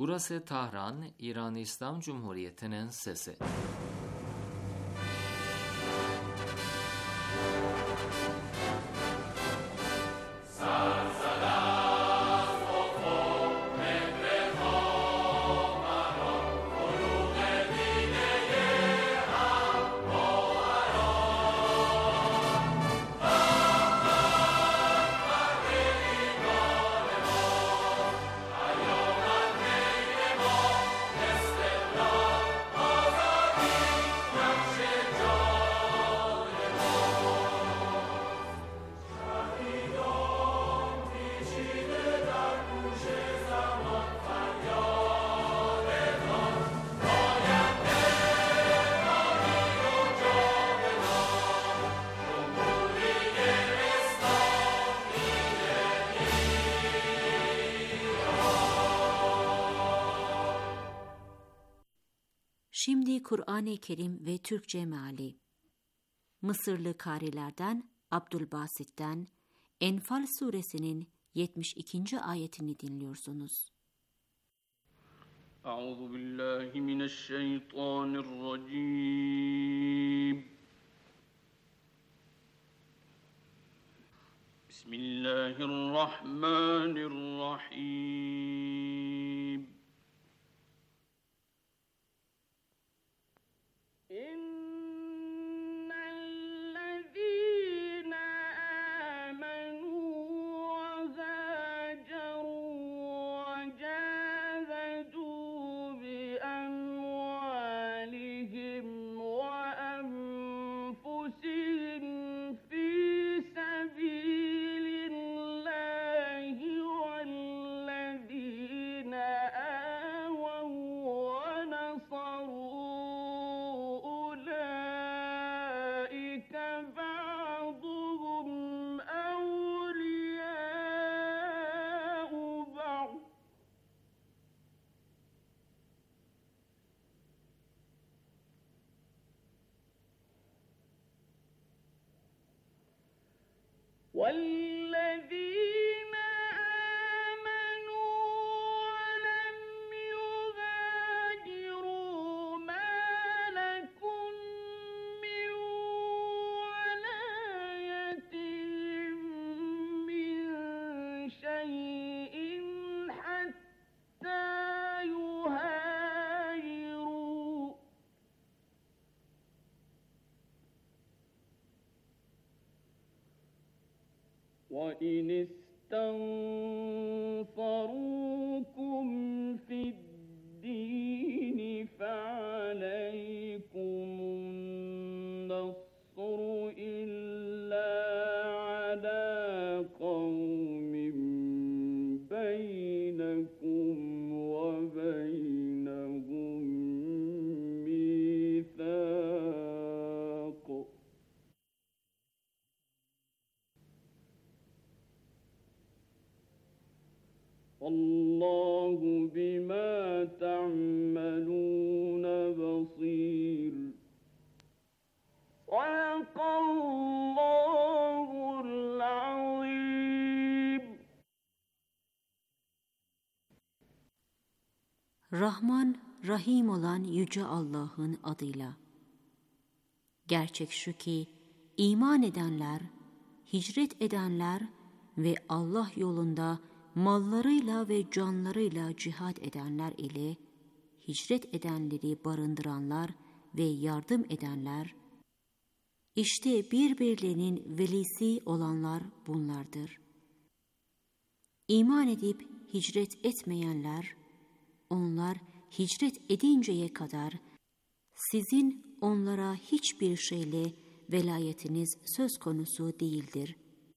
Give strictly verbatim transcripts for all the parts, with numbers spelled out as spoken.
Burası Tahran, İran İslam Cumhuriyeti'nin sesi. Şimdi Kur'an-ı Kerim ve Türkçe meali. Mısırlı karilerden Abdülbasit'ten Enfal suresinin yetmiş ikinci ayetini dinliyorsunuz. Euzu billahi mineşşeytanirracim. Bismillahirrahmanirrahim. وَالَّذِينَ آمَنُوا وَلَمْ يُهَاجِرُوا مَا لَكُمْ مِنْ وَلَايَتِهِمْ مِنْ شَيْءٍ حَتَّى يُهَاجِرُوا ۚ وَإِنِ اسْتَنصَرُوكُمْ فِي الدِّينِ فَعَلَيْكُمُ النَّصْرُ إِلَّا عَلَىٰ قَوْمٍ بَيْنَكُمْ وَبَيْنَهُم مِّيثَاقٌ ۗ وَاللَّهُ بِمَا تَعْمَلُونَ بَصِيرٌ. صدق الله العظيم. Rahman, Rahim olan Yüce Allah'ın adıyla. Gerçek şu ki, iman edenler, hicret edenler ve Allah yolunda mallarıyla ve canlarıyla cihad edenler ile hicret edenleri barındıranlar ve yardım edenler, işte birbirlerinin velisi olanlar bunlardır. İman edip hicret etmeyenler, onlar hicret edinceye kadar sizin onlara hiçbir şeyle velayetiniz söz konusu değildir.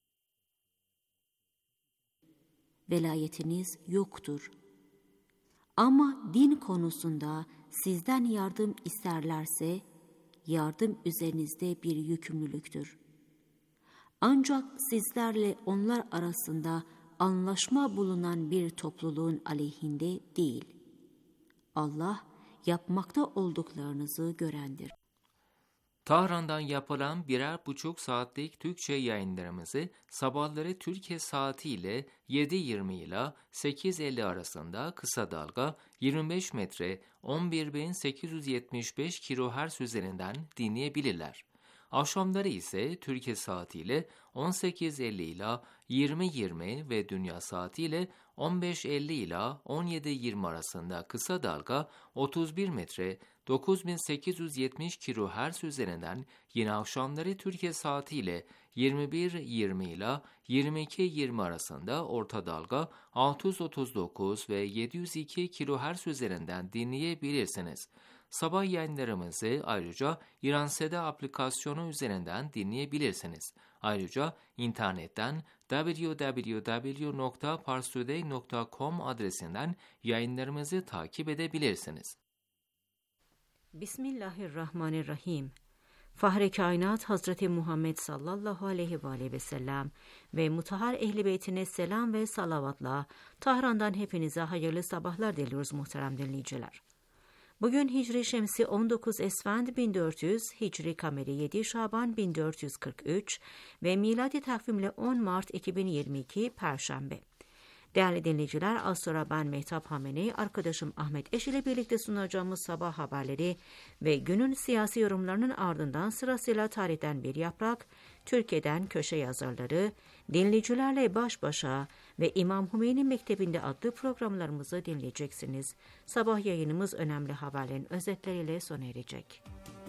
Velayetiniz yoktur. Ama din konusunda sizden yardım isterlerse, yardım üzerinizde bir yükümlülüktür. Ancak sizlerle onlar arasında anlaşma bulunan bir topluluğun aleyhinde değil. Allah yapmakta olduklarınızı görendir. Tahran'dan yapılan birer buçuk saatlik Türkçe yayınlarımızı sabahları Türkiye saatiyle yedi yirmi ile sekiz elli arasında kısa dalga yirmi beş metre on bir bin sekiz yüz yetmiş beş kilohertz üzerinden dinleyebilirler. Akşamları ise Türkiye saatiyle on sekiz elli ile yirmi yirmi ve dünya saatiyle on beş elli ile on yedi yirmi arasında kısa dalga otuz bir metre dokuz bin sekiz yüz yetmiş kilohertz üzerinden, yine akşamları Türkiye saatiyle yirmi bir yirmi ile yirmi iki yirmi arasında orta dalga altı yüz otuz dokuz ve yedi yüz iki kilohertz üzerinden dinleyebilirsiniz. Sabah yayınlarımızı ayrıca İranseda aplikasyonu üzerinden dinleyebilirsiniz. Ayrıca internetten double-u double-u double-u nokta parstoday nokta com adresinden yayınlarımızı takip edebilirsiniz. Bismillahirrahmanirrahim. Fahri kainat Hazreti Muhammed sallallahu aleyhi ve aleyhi ve sellem ve mutahhar ehl-i beytine selam ve salavatla Tahran'dan hepinize hayırlı sabahlar diliyoruz muhterem dinleyiciler. Bugün Hicri Şemsi on dokuz Esfand bin dört yüz, Hicri Kameri yedi Şaban bin dört yüz kırk üç ve miladi takvimle on Mart iki bin yirmi iki Perşembe. Değerli dinleyiciler, az sonra ben Mehtap Hameni, arkadaşım Ahmet Eş ile birlikte sunacağımız sabah haberleri ve günün siyasi yorumlarının ardından sırasıyla tarihten bir yaprak, Türkiye'den köşe yazarları, dinleyicilerle baş başa ve İmam Hümeyni Mektebi'nde adlı programlarımızı dinleyeceksiniz. Sabah yayınımız önemli haberlerin özetleriyle sona erecek.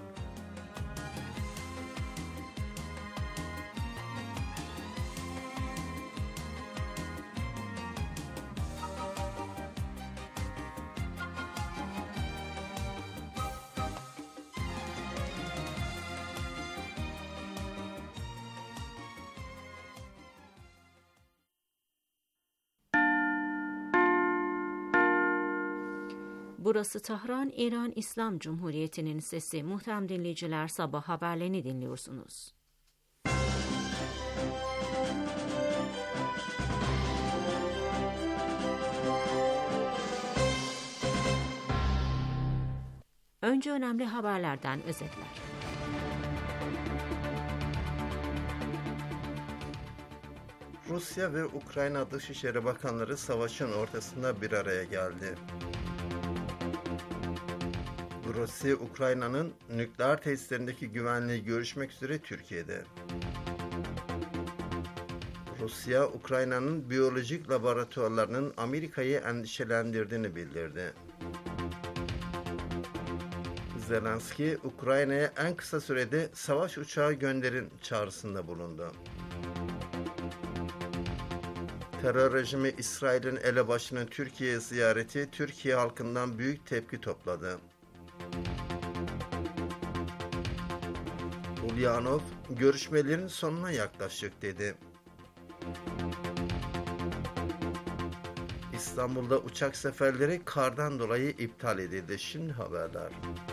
Burası Tahran, İran İslam Cumhuriyeti'nin sesi. Muhterem dinleyiciler, sabah haberlerini dinliyorsunuz. Önce önemli haberlerden özetler. Rusya ve Ukrayna Dışişleri Bakanları savaşın ortasında bir araya geldi. Rusya, Ukrayna'nın nükleer tesislerindeki güvenliği görüşmek üzere Türkiye'de. Rusya, Ukrayna'nın biyolojik laboratuvarlarının Amerika'yı endişelendirdiğini bildirdi. Zelenski, Ukrayna'ya en kısa sürede savaş uçağı gönderin çağrısında bulundu. Terör rejimi İsrail'in elebaşının Türkiye ziyareti Türkiye halkından büyük tepki topladı. Ulyanov, görüşmelerin sonuna yaklaştık dedi. İstanbul'da uçak seferleri kardan dolayı iptal edildi. Şimdi haberler.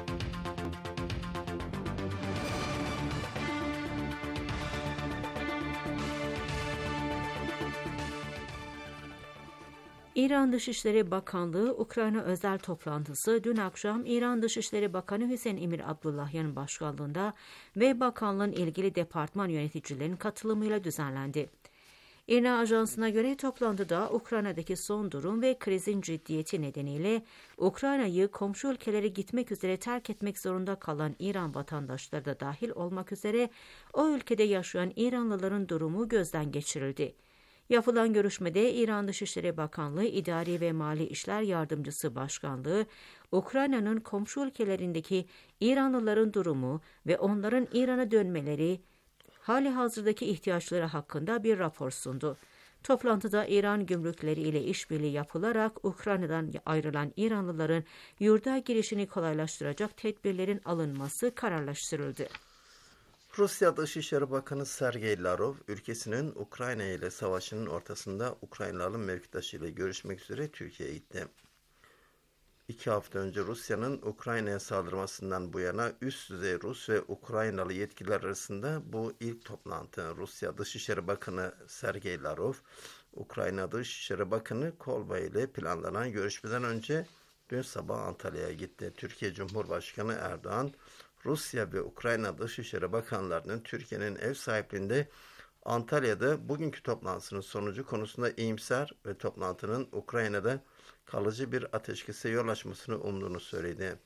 İran Dışişleri Bakanlığı Ukrayna özel toplantısı dün akşam İran Dışişleri Bakanı Hüseyin Emir Abdullahian başkanlığında ve bakanlığın ilgili departman yöneticilerinin katılımıyla düzenlendi. İRNA Ajansı'na göre toplantıda Ukrayna'daki son durum ve krizin ciddiyeti nedeniyle Ukrayna'yı komşu ülkelere gitmek üzere terk etmek zorunda kalan İran vatandaşları da dahil olmak üzere o ülkede yaşayan İranlıların durumu gözden geçirildi. Yapılan görüşmede İran Dışişleri Bakanlığı İdari ve Mali İşler Yardımcısı Başkanlığı, Ukrayna'nın komşu ülkelerindeki İranlıların durumu ve onların İran'a dönmeleri, hali hazırdaki ihtiyaçları hakkında bir rapor sundu. Toplantıda İran gümrükleri ile işbirliği yapılarak Ukrayna'dan ayrılan İranlıların yurda girişini kolaylaştıracak tedbirlerin alınması kararlaştırıldı. Rusya Dışişleri Bakanı Sergey Lavrov, ülkesinin Ukrayna ile savaşının ortasında Ukraynalı mevkidaşıyla görüşmek üzere Türkiye'ye gitti. İki hafta önce Rusya'nın Ukrayna'ya saldırmasından bu yana üst düzey Rus ve Ukraynalı yetkililer arasında bu ilk toplantı. Rusya Dışişleri Bakanı Sergey Lavrov, Ukrayna Dışişleri Bakanı Kolba ile planlanan görüşmeden önce dün sabah Antalya'ya gitti. Türkiye Cumhurbaşkanı Erdoğan, Rusya ve Ukrayna Dışişleri Bakanlarının Türkiye'nin ev sahipliğinde Antalya'da bugünkü toplantısının sonucu konusunda iyimser ve toplantının Ukrayna'da kalıcı bir ateşkese yol açmasını umduğunu söyledi.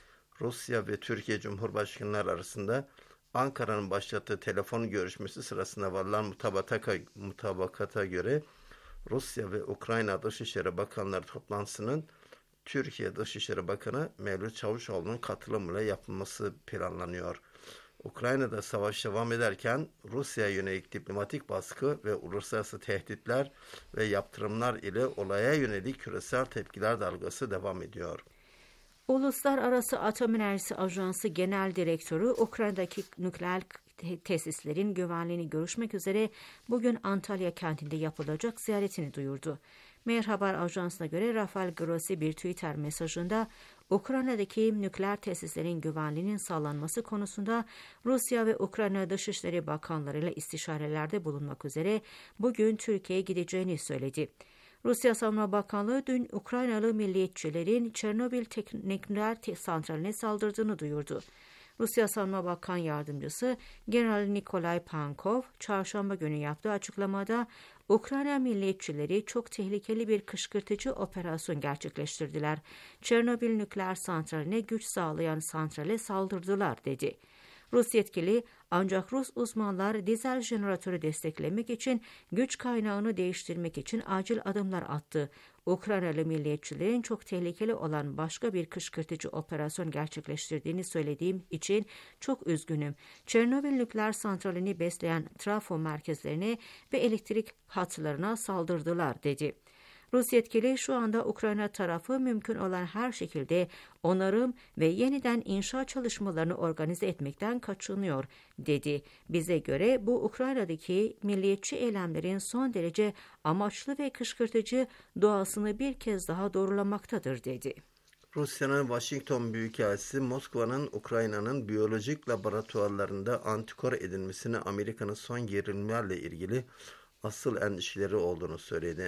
Rusya ve Türkiye Cumhurbaşkanları arasında Ankara'nın başlattığı telefon görüşmesi sırasında varılan mutabakata, mutabakata göre Rusya ve Ukrayna Dışişleri Bakanları toplantısının Türkiye Dışişleri Bakanı Mevlüt Çavuşoğlu'nun katılımıyla yapılması planlanıyor. Ukrayna'da savaş devam ederken Rusya'ya yönelik diplomatik baskı ve uluslararası tehditler ve yaptırımlar ile olaya yönelik küresel tepkiler dalgası devam ediyor. Uluslararası Atom Enerjisi Ajansı Genel Direktörü Ukrayna'daki nükleer tesislerin güvenliğini görüşmek üzere bugün Antalya kentinde yapılacak ziyaretini duyurdu. Mehr Haber Ajansı'na göre Rafael Grossi bir Twitter mesajında Ukrayna'daki nükleer tesislerin güvenliğinin sağlanması konusunda Rusya ve Ukrayna Dışişleri Bakanları ile istişarelerde bulunmak üzere bugün Türkiye'ye gideceğini söyledi. Rusya Savunma Bakanlığı dün Ukraynalı milliyetçilerin Çernobil nükleer santraline saldırdığını duyurdu. Rusya Savunma Bakan Yardımcısı General Nikolay Pankov, çarşamba günü yaptığı açıklamada Ukrayna milliyetçileri çok tehlikeli bir kışkırtıcı operasyon gerçekleştirdiler. Çernobil nükleer santraline güç sağlayan santrale saldırdılar dedi. Rus yetkili ancak Rus uzmanlar dizel jeneratörü desteklemek için güç kaynağını değiştirmek için acil adımlar attı. Ukraynalı milliyetçilerin çok tehlikeli olan başka bir kışkırtıcı operasyon gerçekleştirdiğini söylediğim için çok üzgünüm. Çernobil nükleer santralini besleyen trafo merkezlerine ve elektrik hatlarına saldırdılar dedi. Rus yetkili şu anda Ukrayna tarafı mümkün olan her şekilde onarım ve yeniden inşa çalışmalarını organize etmekten kaçınıyor dedi. Bize göre bu Ukrayna'daki milliyetçi eylemlerin son derece amaçlı ve kışkırtıcı doğasını bir kez daha doğrulamaktadır dedi. Rusya'nın Washington Büyükelçisi Moskova'nın Ukrayna'nın biyolojik laboratuvarlarında antikor edilmesini Amerika'nın son gerilimlerle ilgili asıl endişeleri olduğunu söyledi.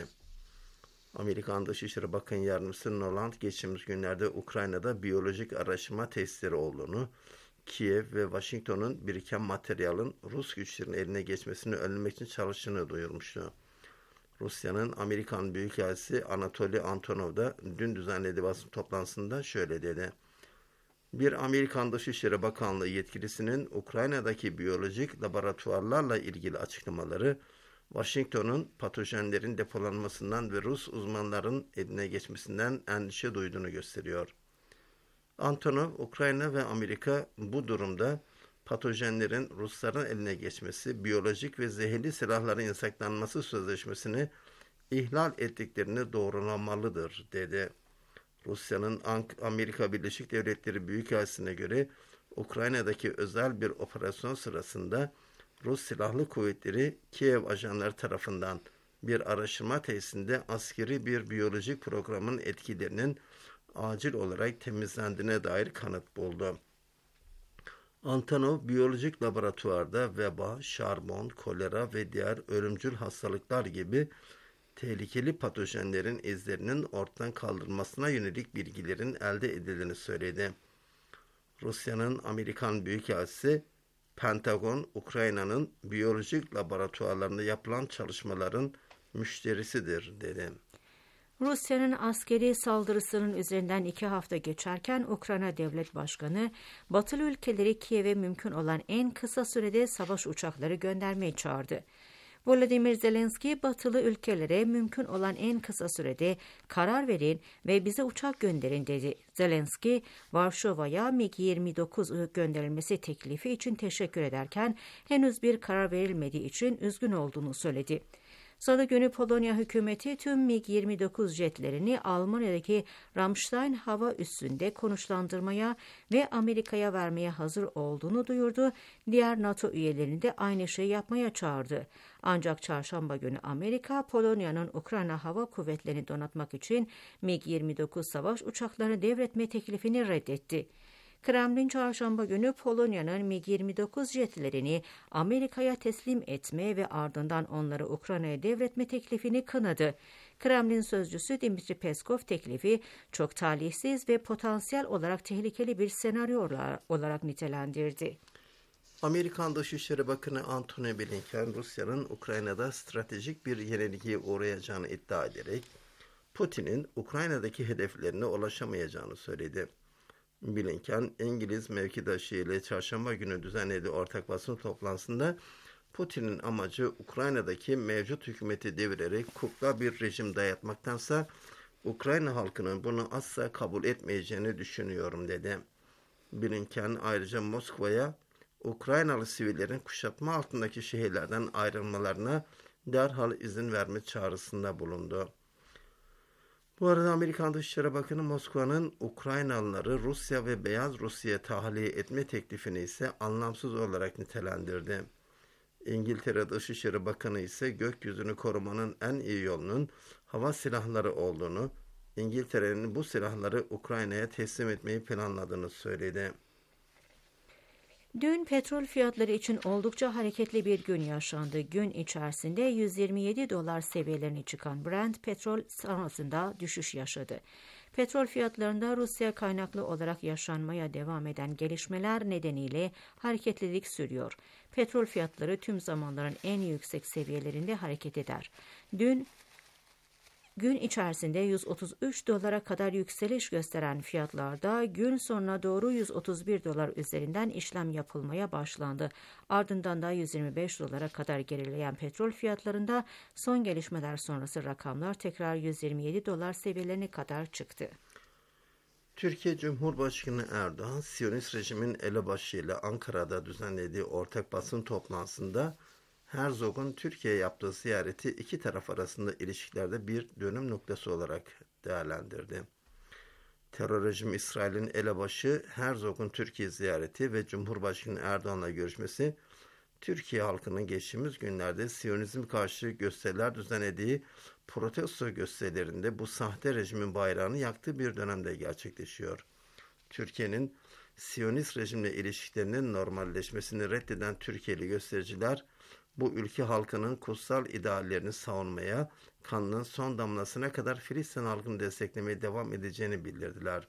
Amerikan Dışişleri Bakan Yardımcısı Noland geçtiğimiz günlerde Ukrayna'da biyolojik araştırma testleri olduğunu, Kiev ve Washington'un biriken materyalin Rus güçlerin eline geçmesini önlemek için çalıştığını duyurmuştu. Rusya'nın Amerikan Büyükelçisi Anatoly Antonov da dün düzenlediği basın toplantısında şöyle dedi. Bir Amerikan Dışişleri Bakanlığı yetkilisinin Ukrayna'daki biyolojik laboratuvarlarla ilgili açıklamaları, Washington'un patojenlerin depolanmasından ve Rus uzmanların eline geçmesinden endişe duyduğunu gösteriyor. Antonov, Ukrayna ve Amerika bu durumda patojenlerin Rusların eline geçmesi, biyolojik ve zehirli silahların yasaklanması sözleşmesini ihlal ettiklerini doğrulamalıdır, dedi. Rusya'nın Amerika Birleşik Devletleri Büyükelçisi'ne göre Ukrayna'daki özel bir operasyon sırasında Rus Silahlı Kuvvetleri Kiev ajanları tarafından bir araştırma tesisinde askeri bir biyolojik programın etkilerinin acil olarak temizlendiğine dair kanıt buldu. Antonov, biyolojik laboratuvarda veba, şarbon, kolera ve diğer ölümcül hastalıklar gibi tehlikeli patojenlerin izlerinin ortadan kaldırılmasına yönelik bilgilerin elde edildiğini söyledi. Rusya'nın Amerikan Büyükelçisi, Pentagon, Ukrayna'nın biyolojik laboratuvarlarında yapılan çalışmaların müşterisidir, dedi. Rusya'nın askeri saldırısının üzerinden iki hafta geçerken Ukrayna Devlet Başkanı, Batılı ülkeleri Kiev'e mümkün olan en kısa sürede savaş uçakları göndermeye çağırdı. Volodymyr Zelenski, Batılı ülkelere mümkün olan en kısa sürede karar verin ve bize uçak gönderin dedi. Zelenski, Varşova'ya MiG yirmi dokuz gönderilmesi teklifi için teşekkür ederken henüz bir karar verilmediği için üzgün olduğunu söyledi. Salı günü Polonya hükümeti tüm MiG yirmi dokuz jetlerini Almanya'daki Ramstein hava üssünde konuşlandırmaya ve Amerika'ya vermeye hazır olduğunu duyurdu. Diğer NATO üyelerini de aynı şeyi yapmaya çağırdı. Ancak çarşamba günü Amerika, Polonya'nın Ukrayna Hava Kuvvetleri'ni donatmak için MiG yirmi dokuz savaş uçaklarını devretme teklifini reddetti. Kremlin çarşamba günü Polonya'nın MiG yirmi dokuz jetlerini Amerika'ya teslim etme ve ardından onları Ukrayna'ya devretme teklifini kınadı. Kremlin sözcüsü Dmitri Peskov teklifi çok talihsiz ve potansiyel olarak tehlikeli bir senaryo olarak nitelendirdi. Amerikan Dışişleri Bakanı Antony Blinken, Rusya'nın Ukrayna'da stratejik bir yenilgiye uğrayacağını iddia ederek, Putin'in Ukrayna'daki hedeflerine ulaşamayacağını söyledi. Blinken, İngiliz mevkidaşı ile çarşamba günü düzenlediği ortak basın toplantısında, Putin'in amacı Ukrayna'daki mevcut hükümeti devirerek kukla bir rejim dayatmaktansa, Ukrayna halkının bunu asla kabul etmeyeceğini düşünüyorum dedi. Blinken ayrıca Moskova'ya, Ukraynalı sivillerin kuşatma altındaki şehirlerden ayrılmalarına derhal izin verme çağrısında bulundu. Bu arada Amerikan Dışişleri Bakanı Moskova'nın Ukraynalıları Rusya ve Beyaz Rusya'ya tahliye etme teklifini ise anlamsız olarak nitelendirdi. İngiltere Dışişleri Bakanı ise gökyüzünü korumanın en iyi yolunun hava silahları olduğunu, İngiltere'nin bu silahları Ukrayna'ya teslim etmeyi planladığını söyledi. Dün petrol fiyatları için oldukça hareketli bir gün yaşandı. Gün içerisinde yüz yirmi yedi dolar seviyelerine çıkan Brent petrol sonrasında düşüş yaşadı. Petrol fiyatlarında Rusya kaynaklı olarak yaşanmaya devam eden gelişmeler nedeniyle hareketlilik sürüyor. Petrol fiyatları tüm zamanların en yüksek seviyelerinde hareket eder. Dün gün içerisinde yüz otuz üç dolara kadar yükseliş gösteren fiyatlarda gün sonuna doğru yüz otuz bir dolar üzerinden işlem yapılmaya başlandı. Ardından da yüz yirmi beş dolara kadar gerileyen petrol fiyatlarında son gelişmeler sonrası rakamlar tekrar yüz yirmi yedi dolar seviyelerine kadar çıktı. Türkiye Cumhurbaşkanı Erdoğan, Siyonist rejimin elebaşı ile Ankara'da düzenlediği ortak basın toplantısında Herzog'un Türkiye'ye yaptığı ziyareti iki taraf arasında ilişkilerde bir dönüm noktası olarak değerlendirdi. Terör rejimi İsrail'in elebaşı Herzog'un Türkiye ziyareti ve Cumhurbaşkanı Erdoğan'la görüşmesi, Türkiye halkının geçtiğimiz günlerde Siyonizm karşı gösteriler düzenlediği protesto gösterilerinde bu sahte rejimin bayrağını yaktığı bir dönemde gerçekleşiyor. Türkiye'nin Siyonist rejimle ilişkilerinin normalleşmesini reddeden Türkiye'li göstericiler, bu ülke halkının kutsal ideallerini savunmaya, kanının son damlasına kadar Filistin halkını desteklemeye devam edeceğini bildirdiler.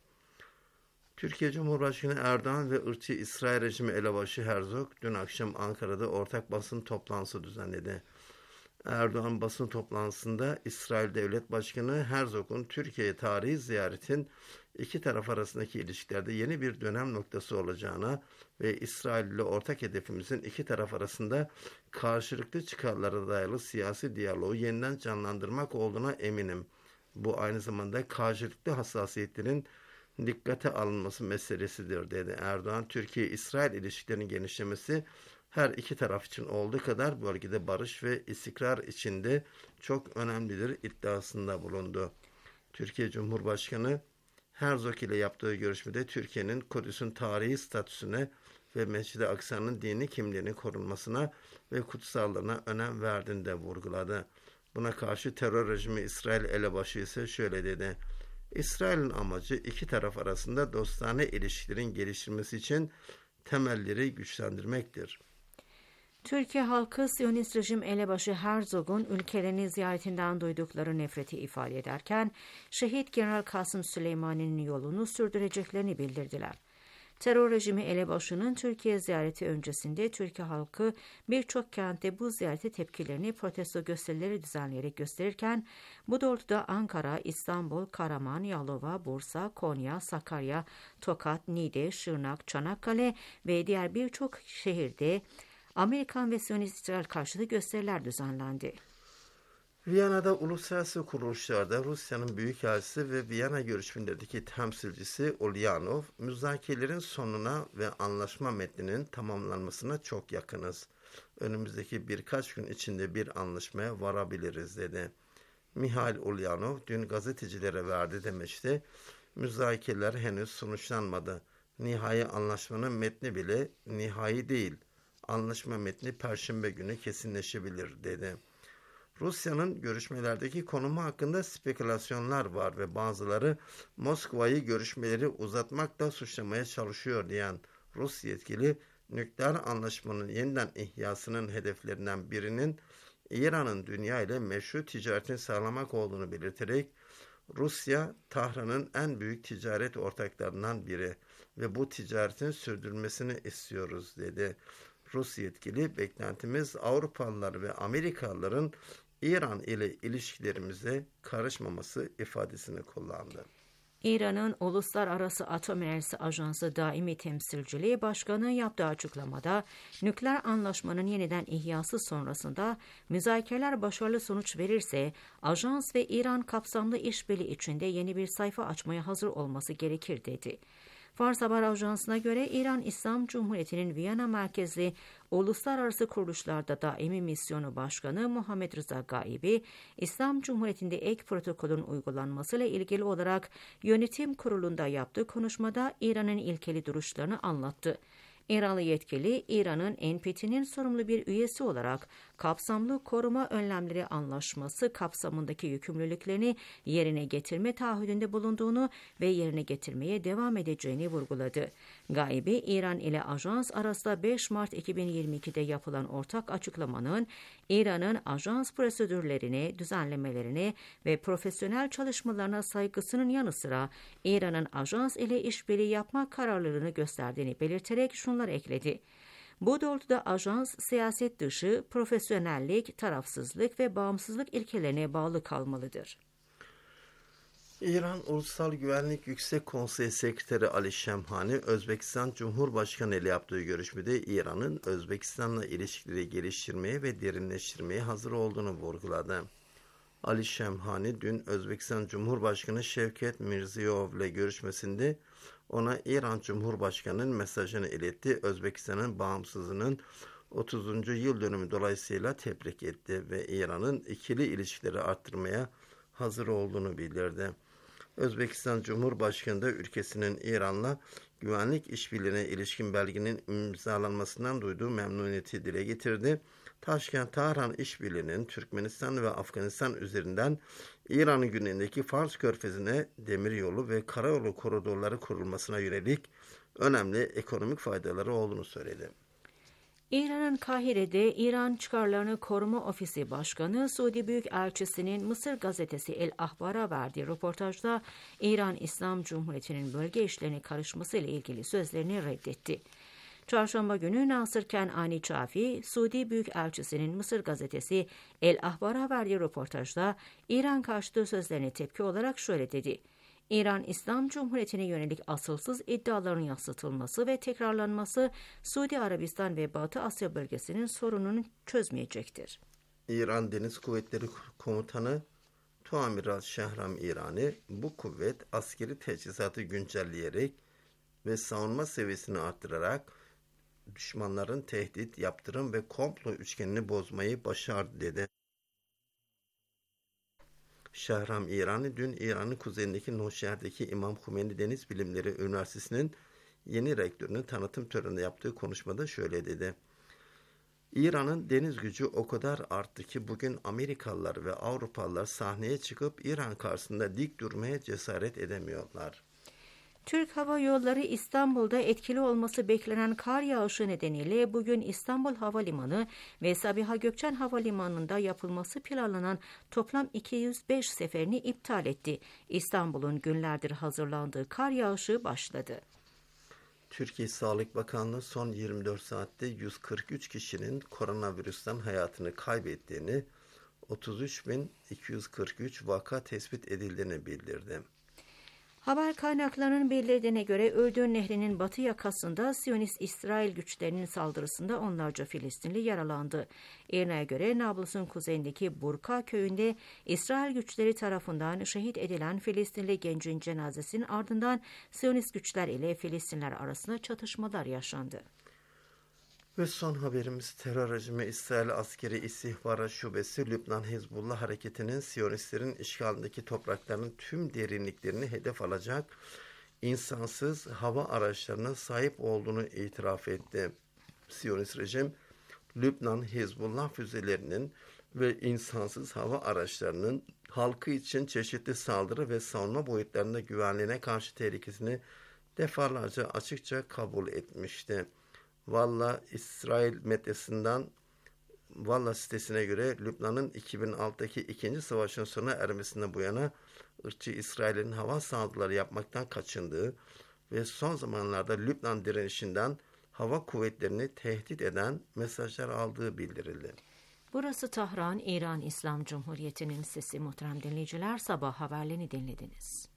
Türkiye Cumhurbaşkanı Erdoğan ve ırkçı İsrail rejimi elebaşı Herzog dün akşam Ankara'da ortak basın toplantısı düzenledi. Erdoğan basın toplantısında İsrail Devlet Başkanı Herzog'un Türkiye tarihi ziyaretin iki taraf arasındaki ilişkilerde yeni bir dönem noktası olacağına ve İsrail ile ortak hedefimizin iki taraf arasında karşılıklı çıkarlara dayalı siyasi diyaloğu yeniden canlandırmak olduğuna eminim. Bu aynı zamanda karşılıklı hassasiyetlerin dikkate alınması meselesidir dedi. Erdoğan, Türkiye-İsrail ilişkilerinin genişlemesi her iki taraf için olduğu kadar bölgede barış ve istikrar içinde çok önemlidir iddiasında bulundu. Türkiye Cumhurbaşkanı Herzog ile yaptığı görüşmede Türkiye'nin Kudüs'ün tarihi statüsüne ve Mescid-i Aksa'nın dini kimliğinin korunmasına ve kutsallığına önem verdiğini de vurguladı. Buna karşı terör rejimi İsrail elebaşı ise şöyle dedi: İsrail'in amacı iki taraf arasında dostane ilişkilerin geliştirilmesi için temelleri güçlendirmektir. Türkiye halkı Siyonist rejim elebaşı Herzog'un ülkelerini ziyaretinden duydukları nefreti ifade ederken, şehit General Kasım Süleyman'ın yolunu sürdüreceklerini bildirdiler. Terör rejimi elebaşının Türkiye ziyareti öncesinde Türkiye halkı birçok kentte bu ziyarete tepkilerini protesto gösterileri düzenleyerek gösterirken, bu doğrultuda Ankara, İstanbul, Karaman, Yalova, Bursa, Konya, Sakarya, Tokat, Niğde, Şırnak, Çanakkale ve diğer birçok şehirde Amerikan ve Siyonist İsrail karşıtı gösteriler düzenlendi. Viyana'da uluslararası kuruluşlarda Rusya'nın büyükelçisi ve Viyana görüşmelerindeki temsilcisi Ulyanov, müzakerelerin sonuna ve anlaşma metninin tamamlanmasına çok yakınız. Önümüzdeki birkaç gün içinde bir anlaşmaya varabiliriz dedi. Mihail Ulyanov dün gazetecilere verdiği demeçte, müzakereler henüz sonuçlanmadı. Nihai anlaşmanın metni bile nihai değil. Anlaşma metni Perşembe günü kesinleşebilir dedi. Rusya'nın görüşmelerdeki konumu hakkında spekülasyonlar var ve bazıları Moskova'yı görüşmeleri uzatmakla suçlamaya çalışıyor diyen Rus yetkili, nükleer anlaşmanın yeniden ihyasının hedeflerinden birinin İran'ın dünya ile meşru ticaretini sağlamak olduğunu belirterek, Rusya, Tahran'ın en büyük ticaret ortaklarından biri ve bu ticaretin sürdürülmesini istiyoruz dedi. Rus yetkili, beklentimiz Avrupalılar ve Amerikalıların İran ile ilişkilerimize karışmaması ifadesini kullandı. İran'ın Uluslararası Atom Enerjisi Ajansı Daimi Temsilciliği Başkanı yaptığı açıklamada, nükleer anlaşmanın yeniden ihyası sonrasında müzakereler başarılı sonuç verirse, ajans ve İran kapsamlı işbirliği içinde yeni bir sayfa açmaya hazır olması gerekir dedi. Fars Haber Ajansı'na göre İran İslam Cumhuriyeti'nin Viyana merkezli uluslararası kuruluşlarda daimi misyonu başkanı Muhammed Rıza Gaibi, İslam Cumhuriyeti'nde ek protokolün uygulanmasıyla ilgili olarak yönetim kurulunda yaptığı konuşmada İran'ın ilkeli duruşlarını anlattı. İranlı yetkili, İran'ın N P T'nin sorumlu bir üyesi olarak kapsamlı koruma önlemleri anlaşması kapsamındaki yükümlülüklerini yerine getirme taahhüdünde bulunduğunu ve yerine getirmeye devam edeceğini vurguladı. Gaibi, İran ile ajans arasında beş Mart iki bin yirmi ikide yapılan ortak açıklamanın İran'ın ajans prosedürlerine, düzenlemelerine ve profesyonel çalışmalarına saygısının yanı sıra İran'ın ajans ile işbirliği yapmak kararlılığını gösterdiğini belirterek şunları ekledi. Bu doğrultuda ajans, siyaset dışı, profesyonellik, tarafsızlık ve bağımsızlık ilkelerine bağlı kalmalıdır. İran Ulusal Güvenlik Yüksek Konseyi Sekreteri Ali Şemhani, Özbekistan Cumhurbaşkanı ile yaptığı görüşmede İran'ın Özbekistan'la ilişkileri geliştirmeye ve derinleştirmeye hazır olduğunu vurguladı. Ali Şemhani, dün Özbekistan Cumhurbaşkanı Şevket Mirziyoyev ile görüşmesinde ona İran Cumhurbaşkanı'nın mesajını iletti. Özbekistan'ın bağımsızlığının otuzuncu yıl dönümü dolayısıyla tebrik etti ve İran'ın ikili ilişkileri arttırmaya hazır olduğunu bildirdi. Özbekistan Cumhurbaşkanı da ülkesinin İran'la güvenlik işbirliğine ilişkin belgenin imzalanmasından duyduğu memnuniyeti dile getirdi. Taşkent-Tahran işbirliğinin Türkmenistan ve Afganistan üzerinden İran'ın güneyindeki Fars Körfezi'ne demiryolu ve karayolu koridorları kurulmasına yönelik önemli ekonomik faydaları olduğunu söyledi. İran'ın Kahire'de İran Çıkarlarını Koruma Ofisi Başkanı Suudi Büyükelçisi'nin Mısır gazetesi El Ahbar'a verdiği röportajda İran İslam Cumhuriyeti'nin bölge işlerine karışması ile ilgili sözlerini reddetti. Çarşamba günü Nasır Kenani Çafi, Suudi Büyükelçisi'nin Mısır gazetesi El Ahbar'a verdiği röportajda İran karşıtı sözlerine tepki olarak şöyle dedi. İran İslam Cumhuriyeti'ne yönelik asılsız iddiaların yansıtılması ve tekrarlanması Suudi Arabistan ve Batı Asya bölgesinin sorununu çözmeyecektir. İran Deniz Kuvvetleri Komutanı Tuamiral Şehram İrani, bu kuvvet askeri teçhizatı güncelleyerek ve savunma seviyesini arttırarak düşmanların tehdit, yaptırım ve komplo üçgenini bozmayı başardı dedi. Şehram İrani dün İran'ın kuzeyindeki Nuşehir'deki İmam Hümeyni Deniz Bilimleri Üniversitesi'nin yeni rektörünün tanıtım töreninde yaptığı konuşmada şöyle dedi. İran'ın deniz gücü o kadar arttı ki bugün Amerikalılar ve Avrupalılar sahneye çıkıp İran karşısında dik durmaya cesaret edemiyorlar. Türk Hava Yolları İstanbul'da etkili olması beklenen kar yağışı nedeniyle bugün İstanbul Havalimanı ve Sabiha Gökçen Havalimanı'nda yapılması planlanan toplam iki yüz beş seferini iptal etti. İstanbul'un günlerdir hazırlandığı kar yağışı başladı. Türkiye Sağlık Bakanlığı son yirmi dört saatte yüz kırk üç kişinin koronavirüsten hayatını kaybettiğini, otuz üç bin iki yüz kırk üç vaka tespit edildiğini bildirdi. Haber kaynaklarının bildirdiğine göre Ürdün Nehri'nin batı yakasında Siyonist İsrail güçlerinin saldırısında onlarca Filistinli yaralandı. İRNA'ya göre Nablus'un kuzeyindeki Burka köyünde İsrail güçleri tarafından şehit edilen Filistinli gencin cenazesinin ardından Siyonist güçler ile Filistinler arasında çatışmalar yaşandı. Ve son haberimiz terör rejimi İsrail Askeri İstihbarat Şubesi Lübnan Hizbullah Hareketi'nin Siyonistlerin işgalindeki toprakların tüm derinliklerini hedef alacak insansız hava araçlarına sahip olduğunu itiraf etti. Siyonist rejim, Lübnan Hizbullah füzelerinin ve insansız hava araçlarının halkı için çeşitli saldırı ve savunma boyutlarında güvenliğine karşı tehlikesini defalarca açıkça kabul etmişti. Valla İsrail medyasından Valla sitesine göre Lübnan'ın iki bin altıdaki ikinci savaşın sona ermesinden bu yana ırkçı İsrail'in hava saldırıları yapmaktan kaçındığı ve son zamanlarda Lübnan direnişinden hava kuvvetlerini tehdit eden mesajlar aldığı bildirildi. Burası Tahran, İran İslam Cumhuriyeti'nin sesi. Muhterem dinleyiciler, sabah haberlerini dinlediniz.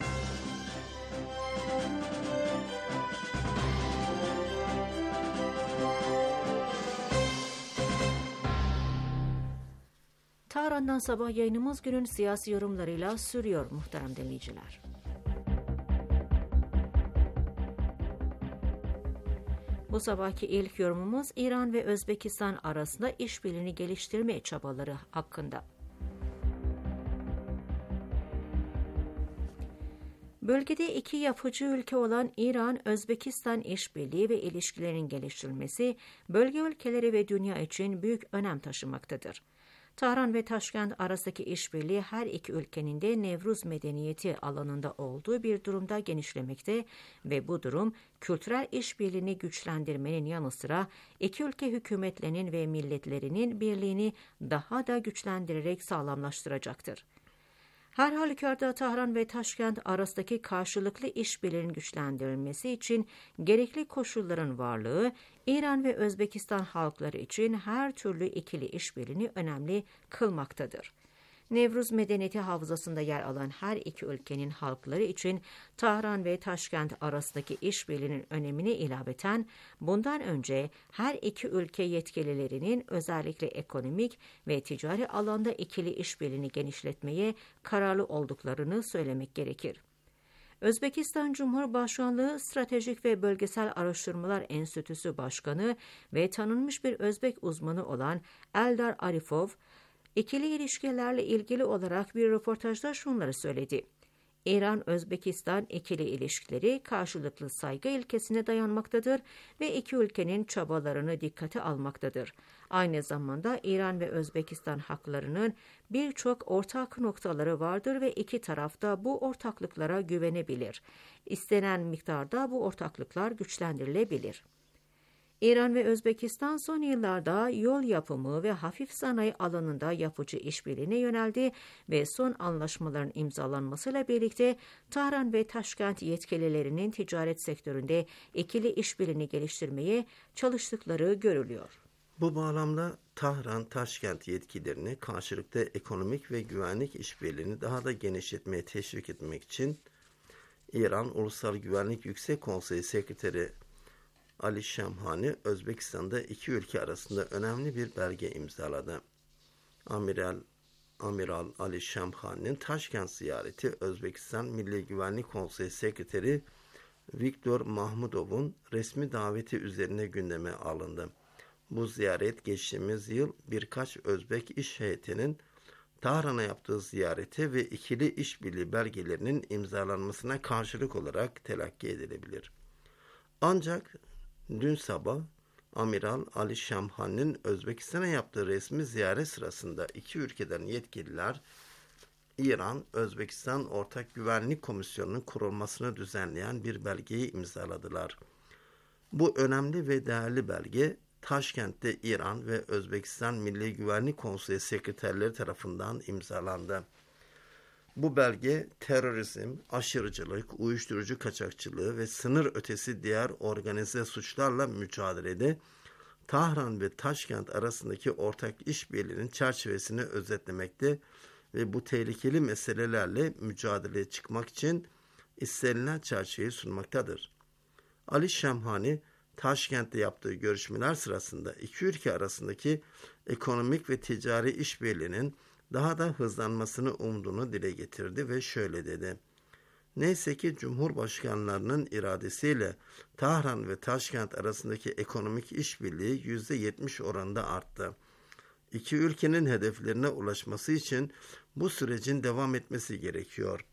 Tahran'dan sabah yayınımız günün siyasi yorumlarıyla sürüyor muhterem dinleyiciler. Bu sabahki ilk yorumumuz İran ve Özbekistan arasında işbirliğini geliştirme çabaları hakkında. Bölgede iki yapıcı ülke olan İran-Özbekistan işbirliği ve ilişkilerinin geliştirilmesi, bölge ülkeleri ve dünya için büyük önem taşımaktadır. Tahran ve Taşkent arasındaki işbirliği her iki ülkenin de Nevruz medeniyeti alanında olduğu bir durumda genişlemekte ve bu durum kültürel işbirliğini güçlendirmenin yanı sıra iki ülke hükümetlerinin ve milletlerinin birliğini daha da güçlendirerek sağlamlaştıracaktır. Her halükarda Tahran ve Taşkent arasındaki karşılıklı işbirliğinin güçlendirilmesi için gerekli koşulların varlığı, İran ve Özbekistan halkları için her türlü ikili işbirliğini önemli kılmaktadır. Nevruz medeniyeti havzasında yer alan her iki ülkenin halkları için Tahran ve Taşkent arasındaki işbirliğinin önemine ilaveten, bundan önce her iki ülke yetkililerinin özellikle ekonomik ve ticari alanda ikili işbirliğini genişletmeye kararlı olduklarını söylemek gerekir. Özbekistan Cumhurbaşkanlığı Stratejik ve Bölgesel Araştırmalar Enstitüsü Başkanı ve tanınmış bir Özbek uzmanı olan Eldar Arifov, İkili ilişkilerle ilgili olarak bir röportajda şunları söyledi. İran-Özbekistan ikili ilişkileri karşılıklı saygı ilkesine dayanmaktadır ve iki ülkenin çabalarını dikkate almaktadır. Aynı zamanda İran ve Özbekistan halklarının birçok ortak noktaları vardır ve iki taraf da bu ortaklıklara güvenebilir. İstenen miktarda bu ortaklıklar güçlendirilebilir. İran ve Özbekistan son yıllarda yol yapımı ve hafif sanayi alanında yapıcı işbirliğine yöneldi ve son anlaşmaların imzalanmasıyla birlikte Tahran ve Taşkent yetkililerinin ticaret sektöründe ikili işbirliğini geliştirmeye çalıştıkları görülüyor. Bu bağlamda Tahran-Taşkent yetkililerini karşılıklı ekonomik ve güvenlik işbirliğini daha da genişletmeye teşvik etmek için İran Ulusal Güvenlik Yüksek Konseyi Sekreteri Ali Şamhani, Özbekistan'da iki ülke arasında önemli bir belge imzaladı. Amiral, Amiral Ali Şamhani'nin Taşkent ziyareti, Özbekistan Milli Güvenlik Konseyi Sekreteri Viktor Mahmudov'un resmi daveti üzerine gündeme alındı. Bu ziyaret geçtiğimiz yıl birkaç Özbek iş heyetinin Tahran'a yaptığı ziyarete ve ikili işbirliği belgelerinin imzalanmasına karşılık olarak telakki edilebilir. Ancak dün sabah Amiral Ali Şamhani'nin Özbekistan'a yaptığı resmi ziyaret sırasında iki ülkeden yetkililer İran-Özbekistan Ortak Güvenlik Komisyonu'nun kurulmasını düzenleyen bir belgeyi imzaladılar. Bu önemli ve değerli belge Taşkent'te İran ve Özbekistan Milli Güvenlik Konseyi sekreterleri tarafından imzalandı. Bu belge terörizm, aşırıcılık, uyuşturucu kaçakçılığı ve sınır ötesi diğer organize suçlarla mücadelede Tahran ve Taşkent arasındaki ortak işbirliğinin çerçevesini özetlemekte ve bu tehlikeli meselelerle mücadeleye çıkmak için istenilen çerçeveyi sunmaktadır. Ali Şamhani, Taşkent'te yaptığı görüşmeler sırasında iki ülke arasındaki ekonomik ve ticari işbirliğinin daha da hızlanmasını umduğunu dile getirdi ve şöyle dedi. Neyse ki Cumhurbaşkanlarının iradesiyle Tahran ve Taşkent arasındaki ekonomik işbirliği yüzde yetmiş oranında arttı. İki ülkenin hedeflerine ulaşması için bu sürecin devam etmesi gerekiyor.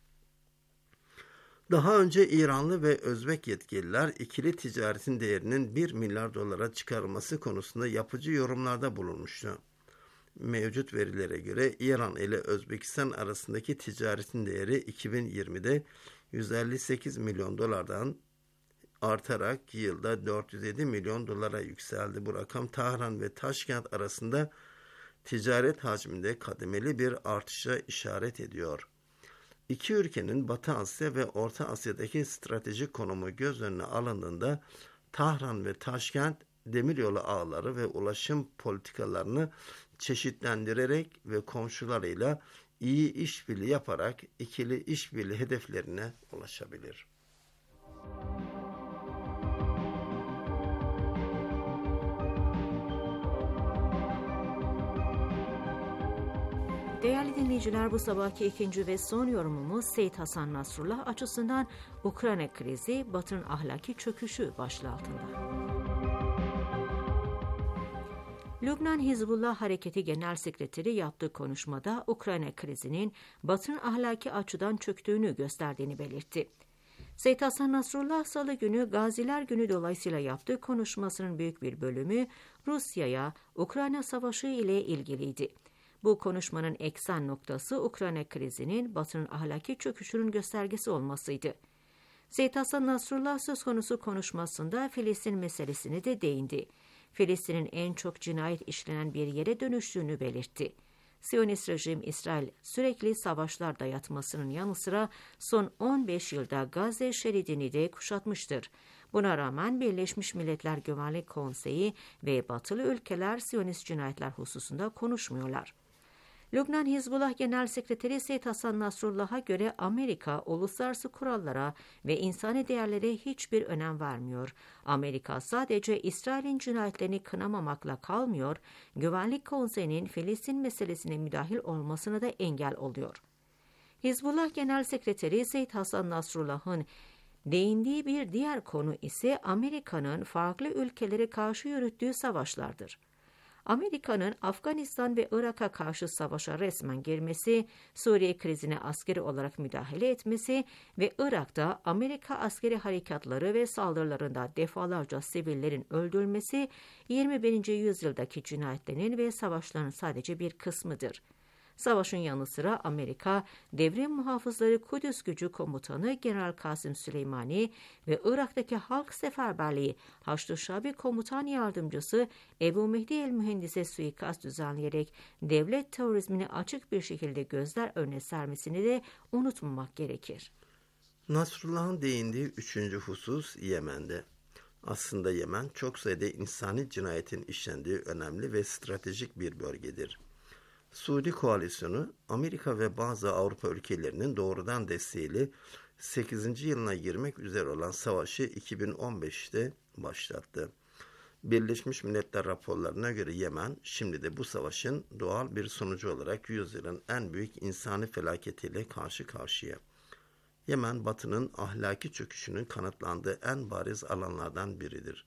Daha önce İranlı ve Özbek yetkililer ikili ticaretin değerinin bir milyar dolara çıkarılması konusunda yapıcı yorumlarda bulunmuştu. Mevcut verilere göre İran ile Özbekistan arasındaki ticaretin değeri iki bin yirmide yüz elli sekiz milyon dolardan artarak yılda dört yüz yedi milyon dolara yükseldi. Bu rakam Tahran ve Taşkent arasında ticaret hacminde kademeli bir artışa işaret ediyor. İki ülkenin Batı Asya ve Orta Asya'daki stratejik konumu göz önüne alındığında Tahran ve Taşkent demiryolu ağları ve ulaşım politikalarını çeşitlendirerek ve komşularıyla iyi işbirliği yaparak ikili işbirliği hedeflerine ulaşabilir. Değerli dinleyiciler, bu sabahki ikinci ve son yorumumuz Seyit Hasan Nasrullah açısından Ukrayna krizi, Batı'nın ahlaki çöküşü başlığı altında. Lübnan Hizbullah Hareketi Genel Sekreteri yaptığı konuşmada Ukrayna krizinin Batı'nın ahlaki açıdan çöktüğünü gösterdiğini belirtti. Seyit Hasan Nasrullah Salı günü Gaziler Günü dolayısıyla yaptığı konuşmasının büyük bir bölümü Rusya'ya Ukrayna Savaşı ile ilgiliydi. Bu konuşmanın eksen noktası Ukrayna krizinin Batı'nın ahlaki çöküşünün göstergesi olmasıydı. Seyit Hasan Nasrullah söz konusu konuşmasında Filistin meselesine de değindi. Filistin'in en çok cinayet işlenen bir yere dönüştüğünü belirtti. Siyonist rejim İsrail sürekli savaşlar dayatmasının yanı sıra son on beş yılda Gazze şeridini de kuşatmıştır. Buna rağmen Birleşmiş Milletler Güvenlik Konseyi ve batılı ülkeler Siyonist cinayetler hususunda konuşmuyorlar. Lübnan Hizbullah Genel Sekreteri Seyit Hasan Nasrullah'a göre Amerika uluslararası kurallara ve insani değerlere hiçbir önem vermiyor. Amerika sadece İsrail'in cinayetlerini kınamamakla kalmıyor, Güvenlik Konseyi'nin Filistin meselesine müdahil olmasına da engel oluyor. Hizbullah Genel Sekreteri Seyit Hasan Nasrullah'ın değindiği bir diğer konu ise Amerika'nın farklı ülkelere karşı yürüttüğü savaşlardır. Amerika'nın Afganistan ve Irak'a karşı savaşa resmen girmesi, Suriye krizine askeri olarak müdahale etmesi ve Irak'ta Amerika askeri harekatları ve saldırılarında defalarca sivillerin öldürülmesi, yirmi birinci yüzyıldaki cinayetlerin ve savaşların sadece bir kısmıdır. Savaşın yanı sıra Amerika, Devrim Muhafızları Kudüs Gücü Komutanı General Kasım Süleymani ve Irak'taki Halk Seferberliği Haçlı Şabi Komutan Yardımcısı Ebu Mehdi el-Mühendis'e suikast düzenleyerek devlet terörizmini açık bir şekilde gözler önüne sermesini de unutmamak gerekir. Nasrullah'ın değindiği üçüncü husus Yemen'de. Aslında Yemen çok sayıda insani cinayetin işlendiği önemli ve stratejik bir bölgedir. Suudi koalisyonu, Amerika ve bazı Avrupa ülkelerinin doğrudan desteğiyle sekizinci yılına girmek üzere olan savaşı iki bin on beşte başlattı. Birleşmiş Milletler raporlarına göre Yemen, şimdi de bu savaşın doğal bir sonucu olarak yüzyılın en büyük insani felaketiyle karşı karşıya. Yemen, Batı'nın ahlaki çöküşünün kanıtlandığı en bariz alanlardan biridir.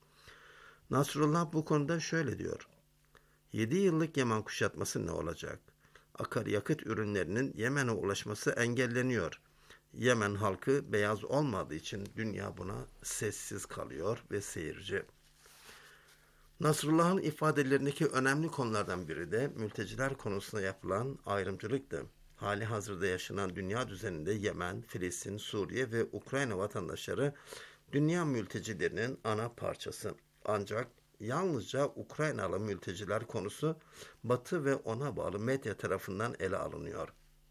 Nasrullah bu konuda şöyle diyor: yedi yıllık Yemen kuşatması ne olacak? Akaryakıt ürünlerinin Yemen'e ulaşması engelleniyor. Yemen halkı beyaz olmadığı için dünya buna sessiz kalıyor ve seyirci. Nasrullah'ın ifadelerindeki önemli konulardan biri de mülteciler konusunda yapılan ayrımcılıktı. Hali hazırda yaşanan dünya düzeninde Yemen, Filistin, Suriye ve Ukrayna vatandaşları dünya mültecilerinin ana parçası. Ancak yalnızca Ukraynalı mülteciler konusu Batı ve ona bağlı medya tarafından ele alınıyor.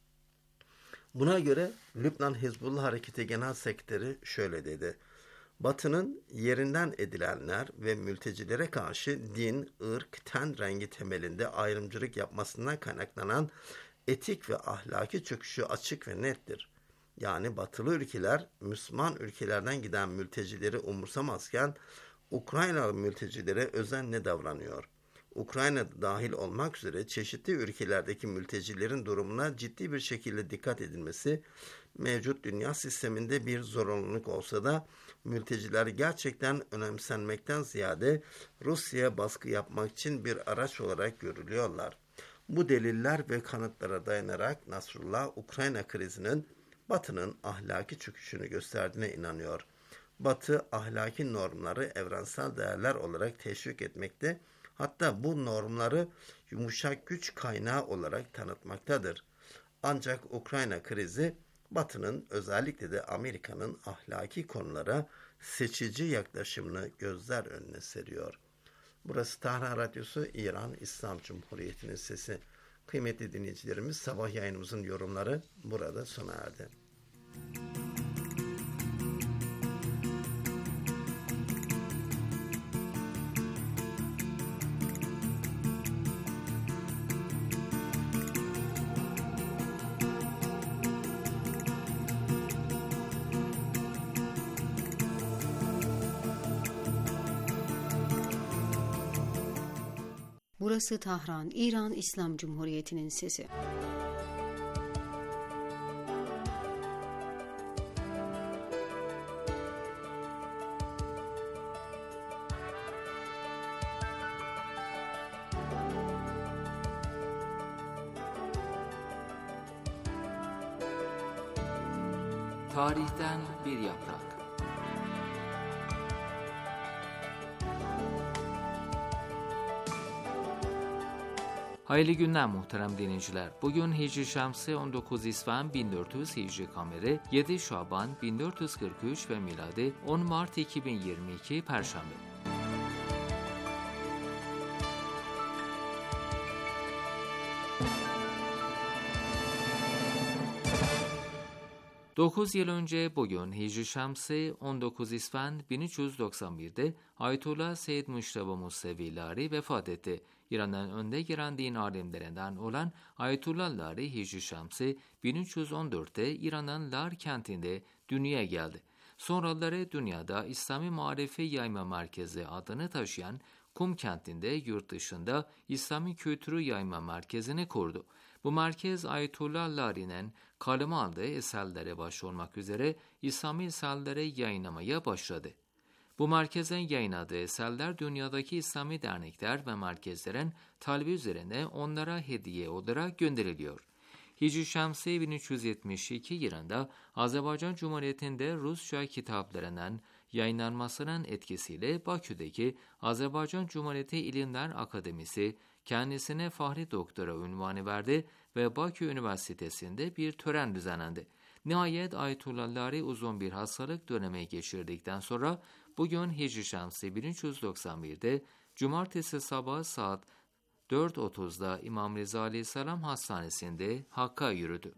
Buna göre Lübnan Hizbullah Hareketi Genel Sekreteri şöyle dedi: Batı'nın yerinden edilenler ve mültecilere karşı din, ırk, ten rengi temelinde ayrımcılık yapmasından kaynaklanan etik ve ahlaki çöküşü açık ve nettir. Yani batılı ülkeler Müslüman ülkelerden giden mültecileri umursamazken Ukraynalı mültecilere özenle davranıyor. Ukrayna dahil olmak üzere çeşitli ülkelerdeki mültecilerin durumuna ciddi bir şekilde dikkat edilmesi mevcut dünya sisteminde bir zorunluluk olsa da mülteciler gerçekten önemsenmekten ziyade Rusya'ya baskı yapmak için bir araç olarak görülüyorlar. Bu deliller ve kanıtlara dayanarak Nasrullah Ukrayna krizinin Batı'nın ahlaki çöküşünü gösterdiğine inanıyor. Batı ahlaki normları evrensel değerler olarak teşvik etmekte, Hatta bu normları yumuşak güç kaynağı olarak tanıtmaktadır. Ancak Ukrayna krizi Batı'nın, özellikle de Amerika'nın ahlaki konulara seçici yaklaşımını gözler önüne seriyor. Burası Tahran Radyosu, İran İslam Cumhuriyeti'nin sesi. Kıymetli dinleyicilerimiz, sabah yayınımızın yorumları burada sona erdi. Burası Tahran, İran İslam Cumhuriyeti'nin sesi. Tarihten bir yaprak. Hayırlı günler muhterem dinleyiciler. Bugün Hicri Şemsi on dokuz İsfand bin dört yüz Hicri Kameri, yedi Şaban bin dört yüz kırk üç ve miladi on Mart iki bin yirmi iki Perşembe. dokuz yıl önce bugün Hicri Şemsi on dokuz İsfand bin üç yüz doksan bir'de Ayetullah Seyyid Müşteba Musevi Lari vefat etti. İran'dan önde gelen din alimlerinden olan Ayetullah Lari Hicri Şemsi bin üç yüz on dört'te İran'ın Lar kentinde dünyaya geldi. Sonraları dünyada İslami Marifi Yayma Merkezi adını taşıyan Kum kentinde yurt dışında İslami Kültürü Yayma Merkezi'ni kurdu. Bu merkez Ayetullah Lari'nin kaleme aldığı eserlere baş olmak üzere İslami eserleri yayınlamaya başladı. Bu merkezin yayınladığı eserler dünyadaki İslami dernekler ve merkezlerin talebi üzerine onlara hediye olarak gönderiliyor. Hicri Şemsi bin üç yüz yetmiş iki yılında Azerbaycan Cumhuriyeti'nde Rusça kitaplarının yayınlanmasının etkisiyle Bakü'deki Azerbaycan Cumhuriyeti İlimler Akademisi kendisine Fahri Doktora unvanı verdi ve Bakü Üniversitesi'nde bir tören düzenlendi. Nihayet Ayetullah Lari uzun bir hastalık dönemi geçirdikten sonra bugün Hicri Şemsi bin üç yüz doksan bir'de Cumartesi sabahı saat dört otuz'da İmam Rıza Aleyhisselam Hastanesi'nde Hakk'a yürüdü.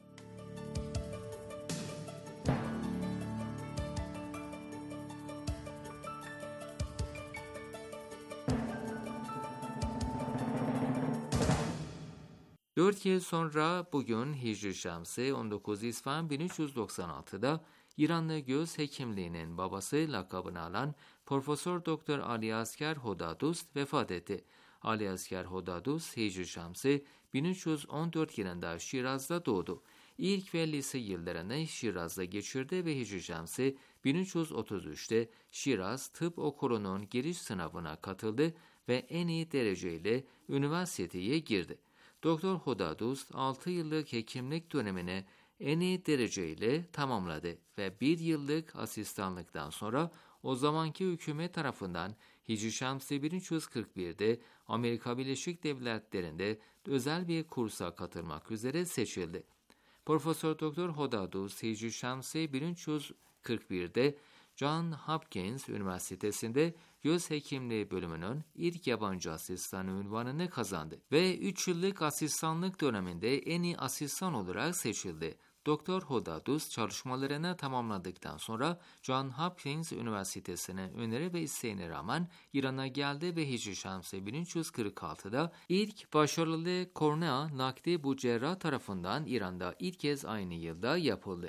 Dört yıl sonra bugün Hicri Şemsi on dokuz İsfand bin üç yüz doksan altı'da İranlı göz hekimliğinin babası lakabını alan Profesör Doktor Ali Asgar Hodadust vefat etti. Ali Asgar Hodadust Hicri Şemsi bin üç yüz on dört yılında Şiraz'da doğdu. İlk ve lise yıllarını Şiraz'da geçirdi ve Hicri Şemsi bin üç yüz otuz üç'te Şiraz Tıp Okulu'nun giriş sınavına katıldı ve en iyi dereceyle üniversiteye girdi. Doktor Hodadust altı yıllık hekimlik dönemini en iyi dereceyle tamamladı ve bir yıllık asistanlıktan sonra o zamanki hükümet tarafından Hicri Şemsi bin üç yüz kırk bir'de Amerika Birleşik Devletleri'nde özel bir kursa katılmak üzere seçildi. Profesör Doktor Hodadust Hicri Şemsi bin üç yüz kırk bir'de John Hopkins Üniversitesi'nde göz hekimliği bölümünün ilk yabancı asistanı unvanını kazandı ve üç yıllık asistanlık döneminde en iyi asistan olarak seçildi. Doktor Hodadust çalışmalarını tamamladıktan sonra John Hopkins Üniversitesi'ne öneri ve isteğine rağmen İran'a geldi ve Hicri Şemsi bin üç yüz kırk altı'da ilk başarılı kornea nakli bu cerrah tarafından İran'da ilk kez aynı yılda yapıldı.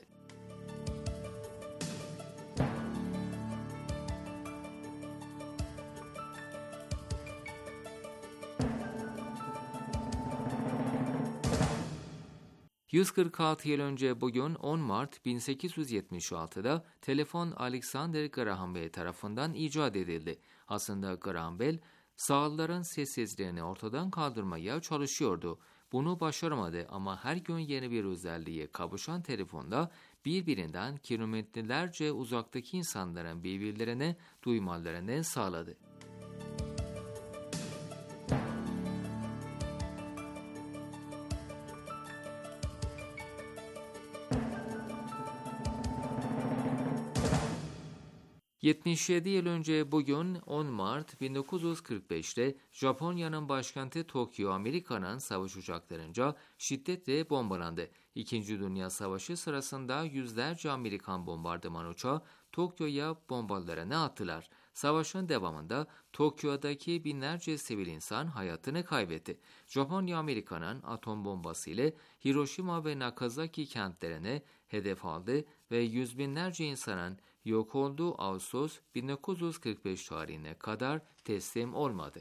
yüz kırk altı yıl önce bugün on Mart bin sekiz yüz yetmiş altı'da telefon Alexander Graham Bell tarafından icat edildi. Aslında Graham Bell, sağırların sessizliğini ortadan kaldırmaya çalışıyordu. Bunu başaramadı ama her gün yeni bir özelliğe kavuşan telefonda birbirinden kilometrelerce uzaktaki insanların birbirlerine duymalarını sağladı. yetmiş yedi yıl önce bugün on Mart bin dokuz yüz kırk beşte Japonya'nın başkenti Tokyo, Amerika'nın savaş uçaklarınca şiddetle bombalandı. İkinci Dünya Savaşı sırasında yüzlerce Amerikan bombardıman uçağı Tokyo'ya bombalarını attılar. Savaşın devamında Tokyo'daki binlerce sivil insan hayatını kaybetti. Japonya, Amerika'nın atom bombası ile Hiroşima ve Nagasaki kentlerine hedef aldı ve yüz binlerce insanın yok olduğu Ağustos bin dokuz yüz kırk beş tarihine kadar teslim olmadı.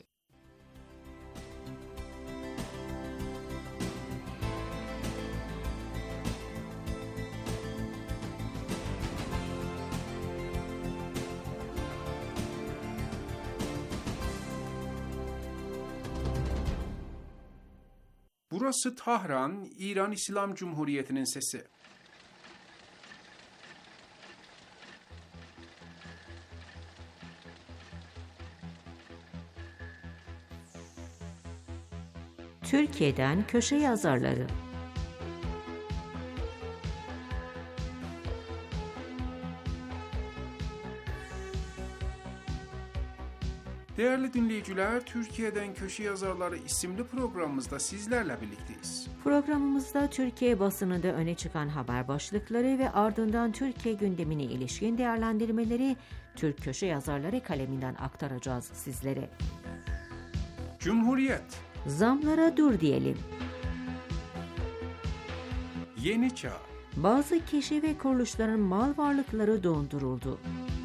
Burası Tahran, İran İslam Cumhuriyeti'nin sesi. Türkiye'den köşe yazarları. Değerli dinleyiciler, Türkiye'den Köşe Yazarları isimli programımızda sizlerle birlikteyiz. Programımızda Türkiye basınında öne çıkan haber başlıkları ve ardından Türkiye gündemine ilişkin değerlendirmeleri Türk köşe yazarları kaleminden aktaracağız sizlere. Cumhuriyet, Zamlara dur diyelim. Yeni Çağ, Bazı kişi ve kuruluşların mal varlıkları donduruldu.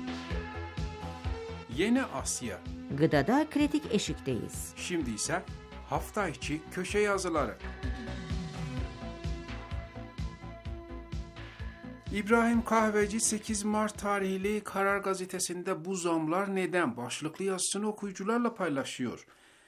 Yeni Asya. Gıdada kritik eşikteyiz. Şimdi ise hafta içi köşe yazıları. İbrahim Kahveci sekiz Mart tarihli Karar Gazetesi'nde bu zamlar neden başlıklı yazısını okuyucularla paylaşıyor.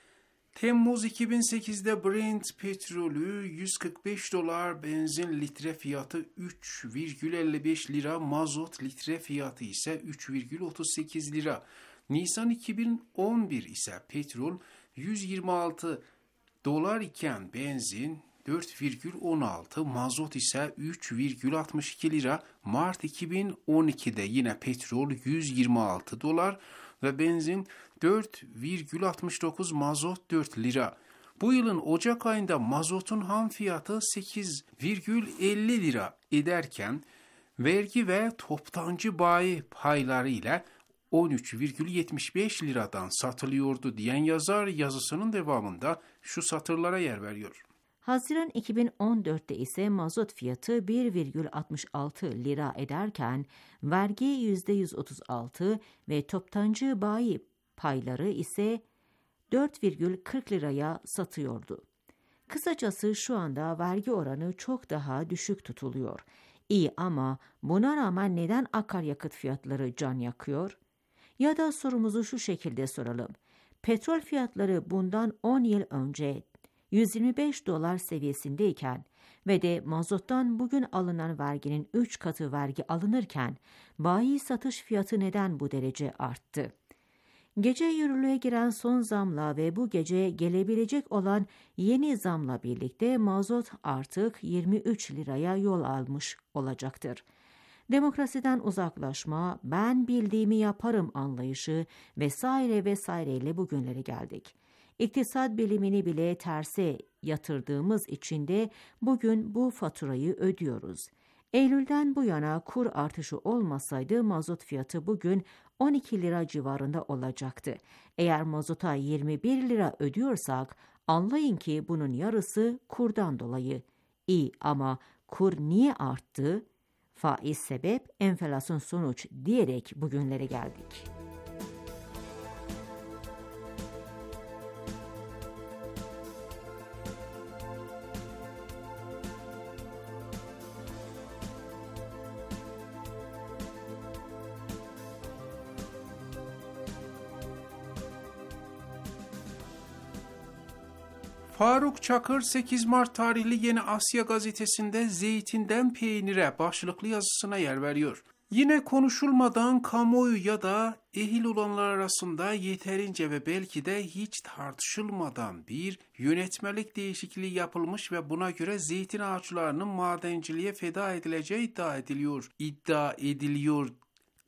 Temmuz iki bin sekizde Brent petrolü yüz kırk beş dolar, benzin litre fiyatı üç virgül elli beş lira, mazot litre fiyatı ise üç virgül otuz sekiz lira. Nisan iki bin on bir ise petrol yüz yirmi altı dolar iken benzin dört virgül on altı, mazot ise üç virgül altmış iki lira. Mart iki bin on ikide yine petrol yüz yirmi altı dolar ve benzin dört virgül altmış dokuz, mazot dört lira. Bu yılın Ocak ayında mazotun ham fiyatı sekiz virgül elli lira ederken vergi ve toptancı bayi payları ile on üç virgül yetmiş beş liradan satılıyordu diyen yazar yazısının devamında şu satırlara yer veriyor. Haziran iki bin on dörtte ise mazot fiyatı bir virgül altmış altı lira ederken vergi yüzde yüz otuz altı ve toptancı bayi payları ise dört virgül kırk liraya satıyordu. Kısacası şu anda vergi oranı çok daha düşük tutuluyor. İyi ama buna rağmen neden akaryakıt fiyatları can yakıyor? Ya da sorumuzu şu şekilde soralım. Petrol fiyatları bundan on yıl önce yüz yirmi beş dolar seviyesindeyken ve de mazottan bugün alınan verginin üç katı vergi alınırken bayi satış fiyatı neden bu derece arttı? Gece yürürlüğe giren son zamla ve bu gece gelebilecek olan yeni zamla birlikte mazot artık yirmi üç liraya yol almış olacaktır. Demokrasiden uzaklaşma, ben bildiğimi yaparım anlayışı vesaire vesaireyle bugünlere geldik. İktisat bilimini bile terse yatırdığımız için de bugün bu faturayı ödüyoruz. Eylül'den bu yana kur artışı olmasaydı mazot fiyatı bugün on iki lira civarında olacaktı. Eğer mazota yirmi bir lira ödüyorsak anlayın ki bunun yarısı kurdan dolayı. İyi ama kur niye arttı? Faiz sebep, enflasyon sonuç diyerek bugünlere geldik. Faruk Çakır sekiz Mart tarihli Yeni Asya gazetesinde zeytinden peynire başlıklı yazısına yer veriyor. Yine konuşulmadan kamuoyu ya da ehil olanlar arasında yeterince ve belki de hiç tartışılmadan bir yönetmelik değişikliği yapılmış ve buna göre zeytin ağaçlarının madenciliğe feda edileceği iddia ediliyor. İddia ediliyor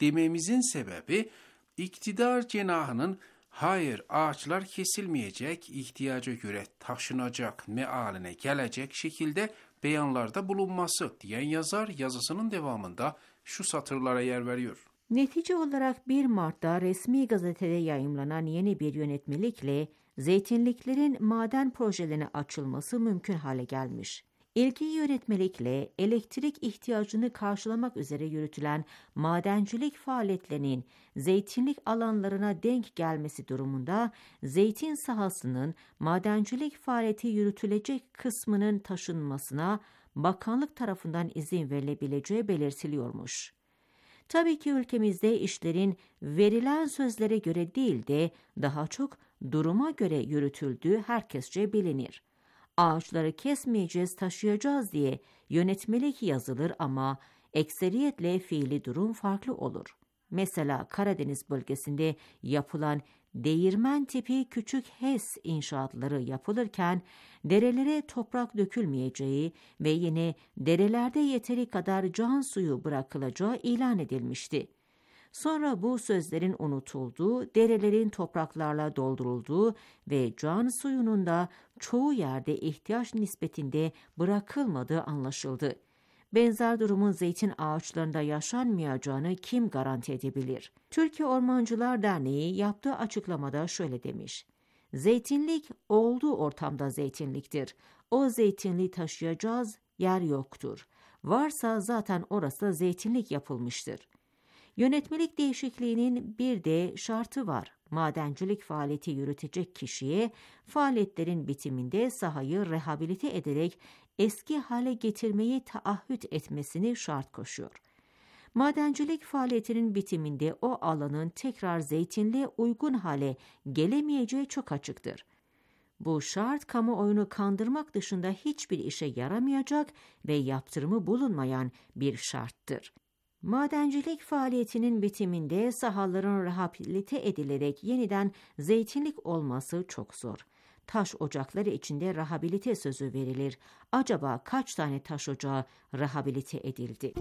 dememizin sebebi iktidar cenahının hayır ağaçlar kesilmeyecek, ihtiyaca göre taşınacak mealine gelecek şekilde beyanlarda bulunması diyen yazar yazısının devamında şu satırlara yer veriyor. Netice olarak bir Mart'ta resmi gazetede yayımlanan yeni bir yönetmelikle zeytinliklerin maden projelerine açılması mümkün hale gelmiş. İlki yönetmelikle elektrik ihtiyacını karşılamak üzere yürütülen madencilik faaliyetlerinin zeytinlik alanlarına denk gelmesi durumunda zeytin sahasının madencilik faaliyeti yürütülecek kısmının taşınmasına bakanlık tarafından izin verilebileceği belirtiliyormuş. Tabii ki ülkemizde işlerin verilen sözlere göre değil de daha çok duruma göre yürütüldüğü herkesçe bilinir. Ağaçları kesmeyeceğiz, taşıyacağız diye yönetmelik yazılır ama ekseriyetle fiili durum farklı olur. Mesela Karadeniz bölgesinde yapılan değirmen tipi küçük HES inşaatları yapılırken derelere toprak dökülmeyeceği ve yine derelerde yeteri kadar can suyu bırakılacağı ilan edilmişti. Sonra bu sözlerin unutulduğu, derelerin topraklarla doldurulduğu ve can suyunun da çoğu yerde ihtiyaç nispetinde bırakılmadığı anlaşıldı. Benzer durumun zeytin ağaçlarında yaşanmayacağını kim garanti edebilir? Türkiye Ormancılar Derneği yaptığı açıklamada şöyle demiş: Zeytinlik olduğu ortamda zeytinliktir. O zeytinliği taşıyacağız yer yoktur. Varsa zaten orası zeytinlik yapılmıştır. Yönetmelik değişikliğinin bir de şartı var. Madencilik faaliyeti yürütecek kişiye faaliyetlerin bitiminde sahayı rehabilite ederek eski hale getirmeyi taahhüt etmesini şart koşuyor. Madencilik faaliyetinin bitiminde o alanın tekrar zeytinliğe uygun hale gelemeyeceği çok açıktır. Bu şart kamuoyunu kandırmak dışında hiçbir işe yaramayacak ve yaptırımı bulunmayan bir şarttır. Madencilik faaliyetinin bitiminde sahaların rehabilite edilerek yeniden zeytinlik olması çok zor. Taş ocakları içinde rehabilite sözü verilir. Acaba kaç tane taş ocağı rehabilite edildi?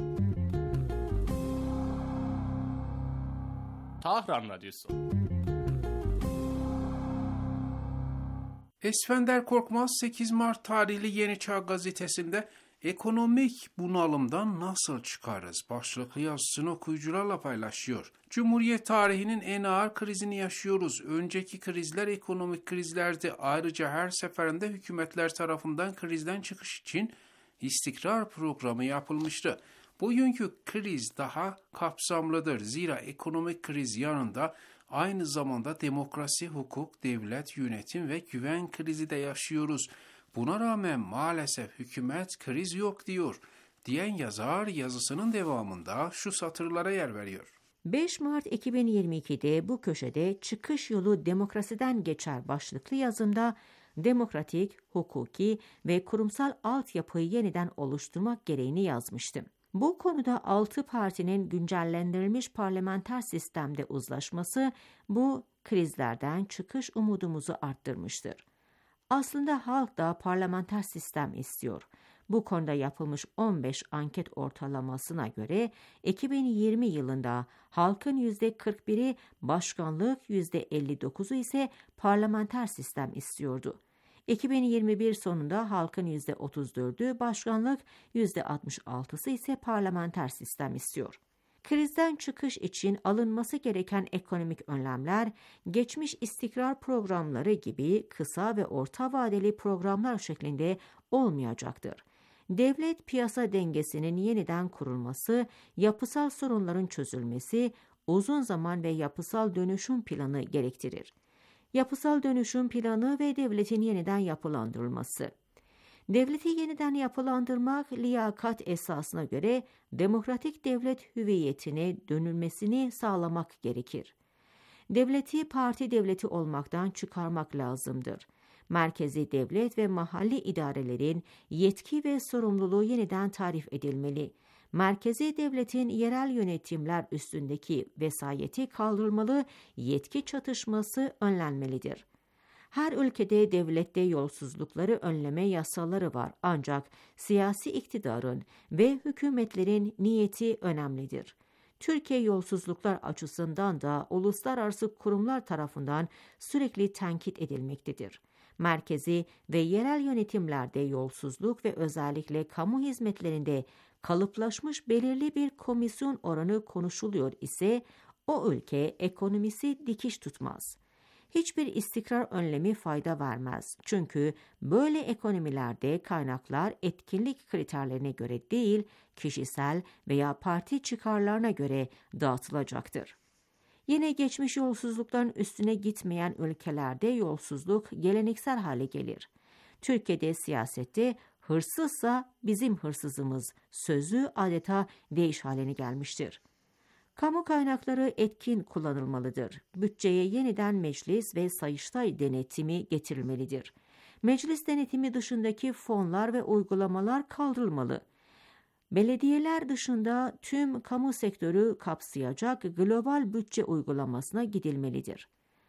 Tahran Radyosu. Esfender Korkmaz sekiz Mart tarihli Yeni Çağ gazetesinde ekonomik bunalımdan nasıl çıkarız başlıklı yazısını okuyucularla paylaşıyor. Cumhuriyet tarihinin en ağır krizini yaşıyoruz. Önceki krizler ekonomik krizlerdi. Ayrıca her seferinde hükümetler tarafından krizden çıkış için istikrar programı yapılmıştı. Bugünkü kriz daha kapsamlıdır. Zira ekonomik kriz yanında aynı zamanda demokrasi, hukuk, devlet, yönetim ve güven krizi de yaşıyoruz. Buna rağmen maalesef hükümet kriz yok diyor, diyen yazar yazısının devamında şu satırlara yer veriyor. beş Mart iki bin yirmi iki'de bu köşede çıkış yolu demokrasiden geçer başlıklı yazımda demokratik, hukuki ve kurumsal altyapıyı yeniden oluşturmak gereğini yazmıştım. Bu konuda altı partinin güncellendirilmiş parlamenter sistemde uzlaşması bu krizlerden çıkış umudumuzu arttırmıştır. Aslında halk da parlamenter sistem istiyor. Bu konuda yapılmış on beş anket ortalamasına göre iki bin yirmi yılında halkın yüzde kırk biri başkanlık, yüzde elli dokuzu ise parlamenter sistem istiyordu. iki bin yirmi bir sonunda halkın yüzde otuz dördü başkanlık, yüzde altmış altısı ise parlamenter sistem istiyor. Krizden çıkış için alınması gereken ekonomik önlemler, geçmiş istikrar programları gibi kısa ve orta vadeli programlar şeklinde olmayacaktır. Devlet piyasa dengesinin yeniden kurulması, yapısal sorunların çözülmesi, uzun zaman ve yapısal dönüşüm planı gerektirir. Yapısal dönüşüm planı ve devletin yeniden yapılandırılması. Devleti yeniden yapılandırmak, liyakat esasına göre demokratik devlet hüviyetine dönülmesini sağlamak gerekir. Devleti parti devleti olmaktan çıkarmak lazımdır. Merkezi devlet ve mahalli idarelerin yetki ve sorumluluğu yeniden tarif edilmeli. Merkezi devletin yerel yönetimler üstündeki vesayeti kaldırılmalı, yetki çatışması önlenmelidir. Her ülkede devlette yolsuzlukları önleme yasaları var ancak siyasi iktidarın ve hükümetlerin niyeti önemlidir. Türkiye yolsuzluklar açısından da uluslararası kurumlar tarafından sürekli tenkit edilmektedir. Merkezi ve yerel yönetimlerde yolsuzluk ve özellikle kamu hizmetlerinde kalıplaşmış belirli bir komisyon oranı konuşuluyor ise o ülke ekonomisi dikiş tutmaz. Hiçbir istikrar önlemi fayda vermez. Çünkü böyle ekonomilerde kaynaklar etkinlik kriterlerine göre değil, kişisel veya parti çıkarlarına göre dağıtılacaktır. Yine geçmiş yolsuzlukların üstüne gitmeyen ülkelerde yolsuzluk geleneksel hale gelir. Türkiye'de siyasette hırsızsa bizim hırsızımız sözü adeta deyiş haline gelmiştir. Kamu kaynakları etkin kullanılmalıdır. Bütçeye yeniden meclis ve Sayıştay denetimi getirilmelidir. Meclis denetimi dışındaki fonlar ve uygulamalar kaldırılmalı. Belediyeler dışında tüm kamu sektörü kapsayacak global bütçe uygulamasına gidilmelidir.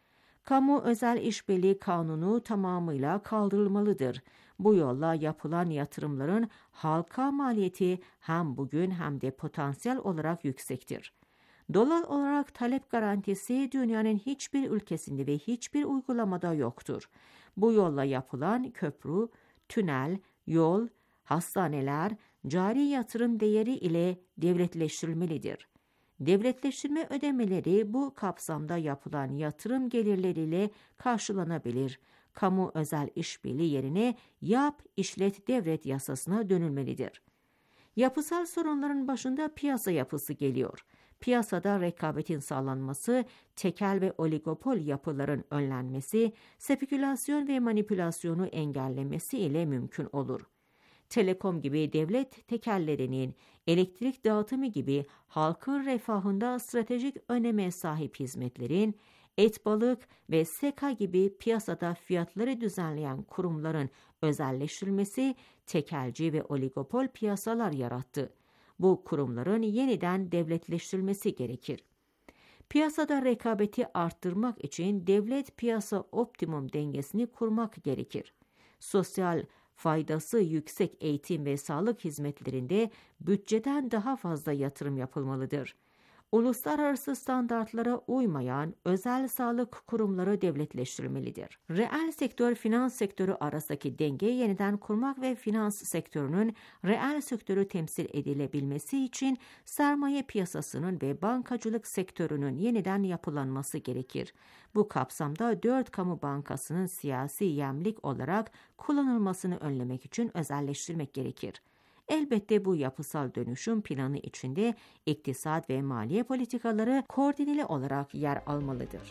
Kamu özel işbirliği kanunu tamamıyla kaldırılmalıdır. Bu yolla yapılan yatırımların halka maliyeti hem bugün hem de potansiyel olarak yüksektir. Dolar olarak talep garantisi dünyanın hiçbir ülkesinde ve hiçbir uygulamada yoktur. Bu yolla yapılan köprü, tünel, yol, hastaneler, cari yatırım değeri ile devletleştirilmelidir. Devletleştirme ödemeleri bu kapsamda yapılan yatırım gelirleriyle karşılanabilir. Kamu özel işbirliği yerine yap, işlet, devret yasasına dönülmelidir. Yapısal sorunların başında piyasa yapısı geliyor. Piyasada rekabetin sağlanması, tekel ve oligopol yapıların önlenmesi, spekülasyon ve manipülasyonu engellemesi ile mümkün olur. Telekom gibi devlet tekellerinin, elektrik dağıtımı gibi halkın refahında stratejik öneme sahip hizmetlerin, et balık ve SEKA gibi piyasada fiyatları düzenleyen kurumların özelleştirilmesi tekelci ve oligopol piyasalar yarattı. Bu kurumların yeniden devletleştirilmesi gerekir. Piyasada rekabeti arttırmak için devlet piyasa optimum dengesini kurmak gerekir. Sosyal faydası yüksek eğitim ve sağlık hizmetlerinde bütçeden daha fazla yatırım yapılmalıdır. Uluslararası standartlara uymayan özel sağlık kurumları devletleştirilmelidir. Reel sektör finans sektörü arasındaki dengeyi yeniden kurmak ve finans sektörünün reel sektörü temsil edilebilmesi için sermaye piyasasının ve bankacılık sektörünün yeniden yapılanması gerekir. Bu kapsamda dört kamu bankasının siyasi yemlik olarak kullanılmasını önlemek için özelleştirmek gerekir. Elbette bu yapısal dönüşüm planı içinde iktisat ve maliye politikaları koordineli olarak yer almalıdır.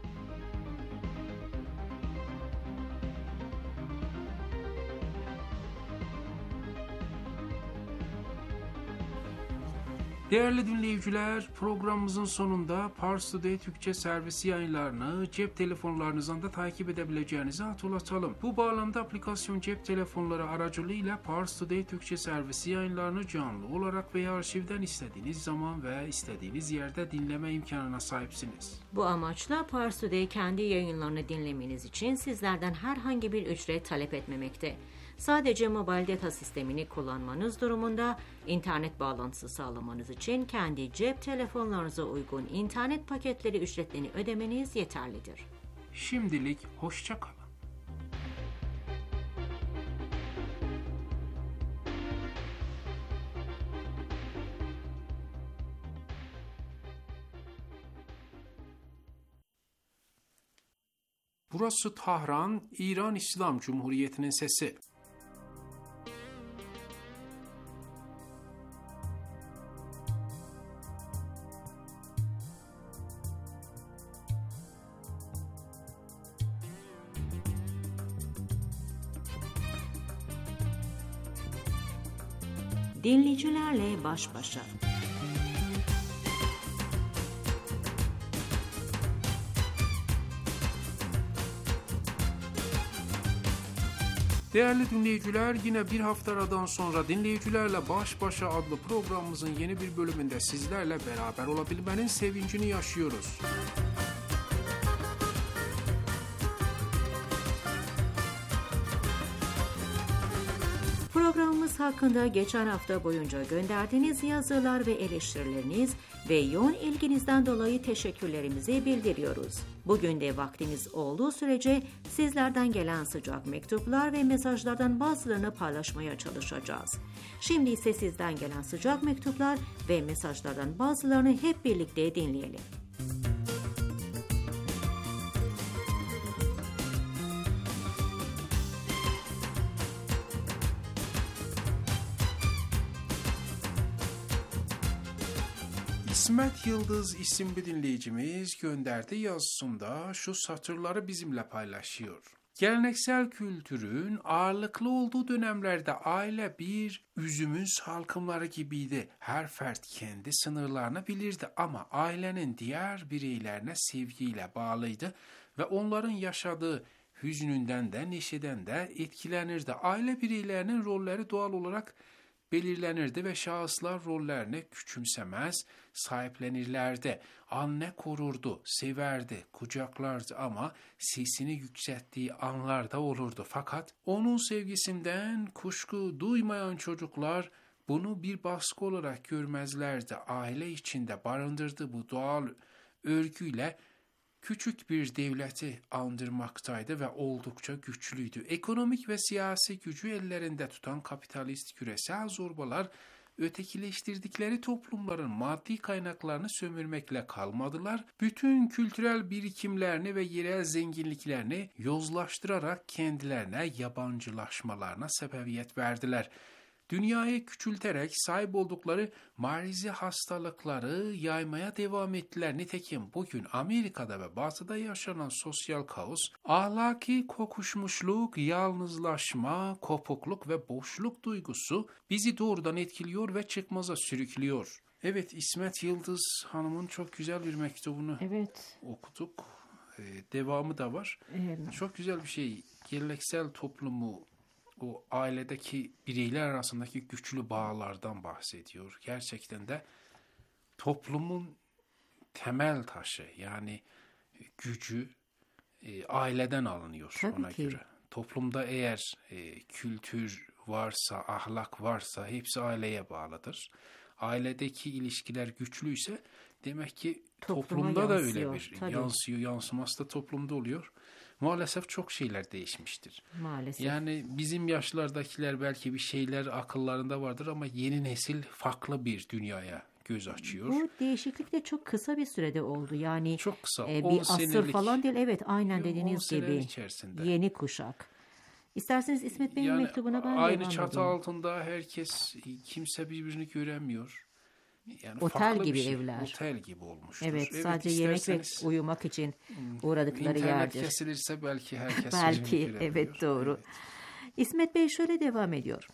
Değerli dinleyiciler, programımızın sonunda Pars Today Türkçe servisi yayınlarını cep telefonlarınızdan da takip edebileceğinizi hatırlatalım. Bu bağlamda aplikasyon cep telefonları aracılığıyla Pars Today Türkçe servisi yayınlarını canlı olarak veya arşivden istediğiniz zaman ve istediğiniz yerde dinleme imkanına sahipsiniz. Bu amaçla Pars Today kendi yayınlarını dinlemeniz için sizlerden herhangi bir ücret talep etmemekte. Sadece mobil data sistemini kullanmanız durumunda internet bağlantısı sağlamanız için kendi cep telefonlarınıza uygun internet paketleri ücretlerini ödemeniz yeterlidir. Şimdilik hoşça kalın. Burası Tahran, İran İslam Cumhuriyeti'nin sesi. Dinleyicilerle baş başa. Değerli dinleyiciler, yine bir hafta aradan sonra Dinleyicilerle Baş Başa adlı programımızın yeni bir bölümünde sizlerle beraber olabilmenin sevincini yaşıyoruz. Programımız hakkında geçen hafta boyunca gönderdiğiniz yazılar ve eleştirileriniz ve yoğun ilginizden dolayı teşekkürlerimizi bildiriyoruz. Bugün de vaktimiz olduğu sürece sizlerden gelen sıcak mektuplar ve mesajlardan bazılarını paylaşmaya çalışacağız. Şimdi ise sizden gelen sıcak mektuplar ve mesajlardan bazılarını hep birlikte dinleyelim. İsmet Yıldız isimli dinleyicimiz gönderdi yazısında şu satırları bizimle paylaşıyor. Geleneksel kültürün ağırlıklı olduğu dönemlerde aile bir üzümün salkımları gibiydi. Her fert kendi sınırlarını bilirdi ama ailenin diğer bireylerine sevgiyle bağlıydı ve onların yaşadığı hüznünden de neşeden de etkilenirdi. Aile bireylerinin rolleri doğal olarak belirlenirdi ve şahıslar rollerini küçümsemez, sahiplenirlerdi. Anne korurdu, severdi, kucaklardı ama sesini yükselttiği anlar da olurdu. Fakat onun sevgisinden kuşku duymayan çocuklar bunu bir baskı olarak görmezlerdi. Aile içinde barındırdığı bu doğal örgüyle küçük bir devleti andırmaktaydı ve oldukça güçlüydü. Ekonomik ve siyasi gücü ellerinde tutan kapitalist küresel zorbalar ötekileştirdikleri toplumların maddi kaynaklarını sömürmekle kalmadılar. Bütün kültürel birikimlerini ve yerel zenginliklerini yozlaştırarak kendilerine yabancılaşmalarına sebebiyet verdiler. Dünyayı küçülterek sahip oldukları marizi hastalıkları yaymaya devam ettiler. Nitekim bugün Amerika'da ve Batı'da yaşanan sosyal kaos, ahlaki kokuşmuşluk, yalnızlaşma, kopukluk ve boşluk duygusu bizi doğrudan etkiliyor ve çıkmaza sürüklüyor. Evet, İsmet Yıldız Hanım'ın çok güzel bir mektubunu Evet. okuduk. Ee, devamı da var. Evet. Çok güzel bir şey. Geleneksel toplumu, o ailedeki bireyler arasındaki güçlü bağlardan bahsediyor. Gerçekten de toplumun temel taşı, yani gücü e, aileden alınıyor. Tabii ona ki. göre. Toplumda eğer e, kültür varsa, ahlak varsa hepsi aileye bağlıdır. Ailedeki ilişkiler güçlüyse demek ki Topluma toplumda da yansıyor, öyle bir tabii. yansıyor, yansıması da toplumda oluyor. Maalesef çok şeyler değişmiştir. Maalesef. Yani bizim yaşlardakiler belki bir şeyler akıllarında vardır ama yeni nesil farklı bir dünyaya göz açıyor. Bu değişiklik de çok kısa bir sürede oldu. Yani Çok kısa, e, on bir asır senelik, falan değil. Evet, aynen on dediğiniz senenin gibi. içerisinde. Yeni kuşak. İsterseniz İsmet Bey'in Yani mektubuna ben aynı devam çatı edeyim. altında herkes, kimse birbirini göremiyor. Yani Otel farklı bir gibi şey. evler. Otel gibi olmuştur. Evet, sadece yemek ve uyumak için uğradıkları internet yerdir. kesilirse belki herkes Belki, birbirini göremiyor. evet, doğru. Evet. İsmet Bey şöyle devam ediyor.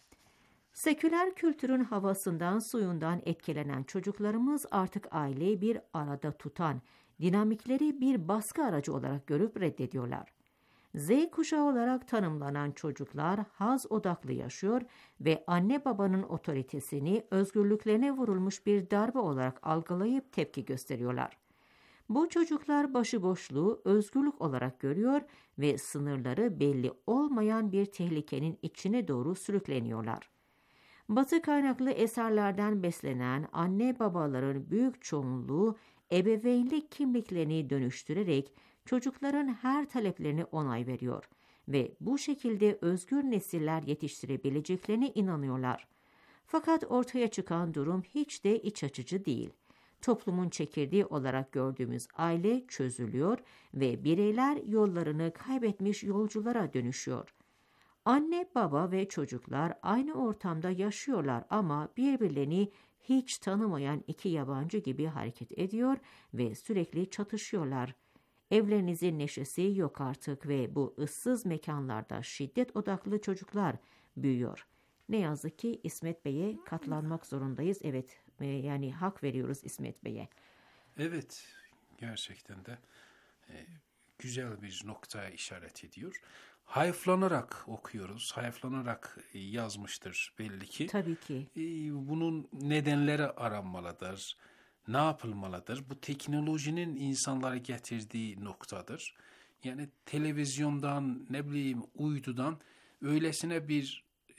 Seküler kültürün havasından, suyundan etkilenen çocuklarımız artık aileyi bir arada tutan, dinamikleri bir baskı aracı olarak görüp reddediyorlar. Z kuşağı olarak tanımlanan çocuklar haz odaklı yaşıyor ve anne babanın otoritesini özgürlüklerine vurulmuş bir darbe olarak algılayıp tepki gösteriyorlar. Bu çocuklar başıboşluğu özgürlük olarak görüyor ve sınırları belli olmayan bir tehlikenin içine doğru sürükleniyorlar. Batı kaynaklı eserlerden beslenen anne babaların büyük çoğunluğu ebeveynlik kimliklerini dönüştürerek çocukların her taleplerine onay veriyor ve bu şekilde özgür nesiller yetiştirebileceklerine inanıyorlar. Fakat ortaya çıkan durum hiç de iç açıcı değil. Toplumun çekirdeği olarak gördüğümüz aile çözülüyor ve bireyler yollarını kaybetmiş yolculara dönüşüyor. Anne, baba ve çocuklar aynı ortamda yaşıyorlar ama birbirlerini hiç tanımayan iki yabancı gibi hareket ediyor ve sürekli çatışıyorlar. Evlerinizin neşesi yok artık ve bu ıssız mekanlarda şiddet odaklı çocuklar büyüyor. Ne yazık ki İsmet Bey'e katlanmak zorundayız. Evet, e, yani hak veriyoruz İsmet Bey'e. Evet, gerçekten de e, güzel bir noktaya işaret ediyor. Hayıflanarak okuyoruz, hayıflanarak yazmıştır belli ki. Tabii ki. E, bunun nedenleri aranmalıdır. Ne yapılmalıdır? Bu teknolojinin insanlara getirdiği noktadır. Yani televizyondan, ne bileyim uydudan öylesine bir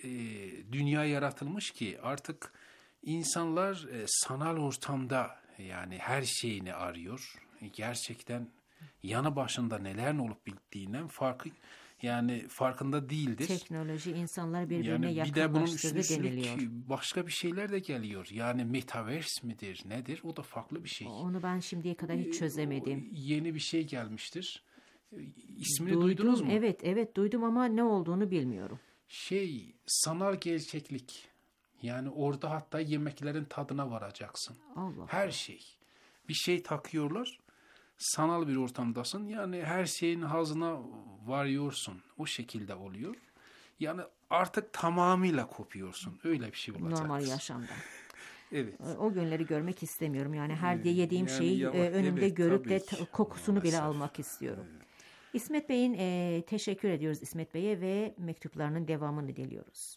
e, dünya yaratılmış ki artık insanlar e, sanal ortamda yani her şeyini arıyor. E, gerçekten yanı başında neler olup bittiğinden farkı yani farkında değildir. Teknoloji insanları birbirine Yani bir de bunun yakınlaştırdı üstüne deniliyor. üstlük başka bir şeyler de geliyor. Yani metaverse midir nedir o da farklı bir şey. Onu ben şimdiye kadar hiç çözemedim. Yeni bir şey gelmiştir. İsmini Duydum, duydunuz mu? Evet, evet duydum ama ne olduğunu bilmiyorum. Şey, sanal gerçeklik. Yani orada hatta yemeklerin tadına varacaksın. Allah Her şey. Bir şey takıyorlar. Sanal bir ortamdasın. Yani her şeyin hazına varıyorsun. O şekilde oluyor. Yani artık tamamıyla kopuyorsun. Öyle bir şey olacak. Normal yaşamdan. Evet. O günleri görmek istemiyorum. Yani her yediğim Yani şeyi yavaş- e, önümde evet, görüp tabii de ki. t- kokusunu bile Maalesef. almak istiyorum. İsmet Bey'in e, teşekkür ediyoruz İsmet Bey'e ve mektuplarının devamını diliyoruz.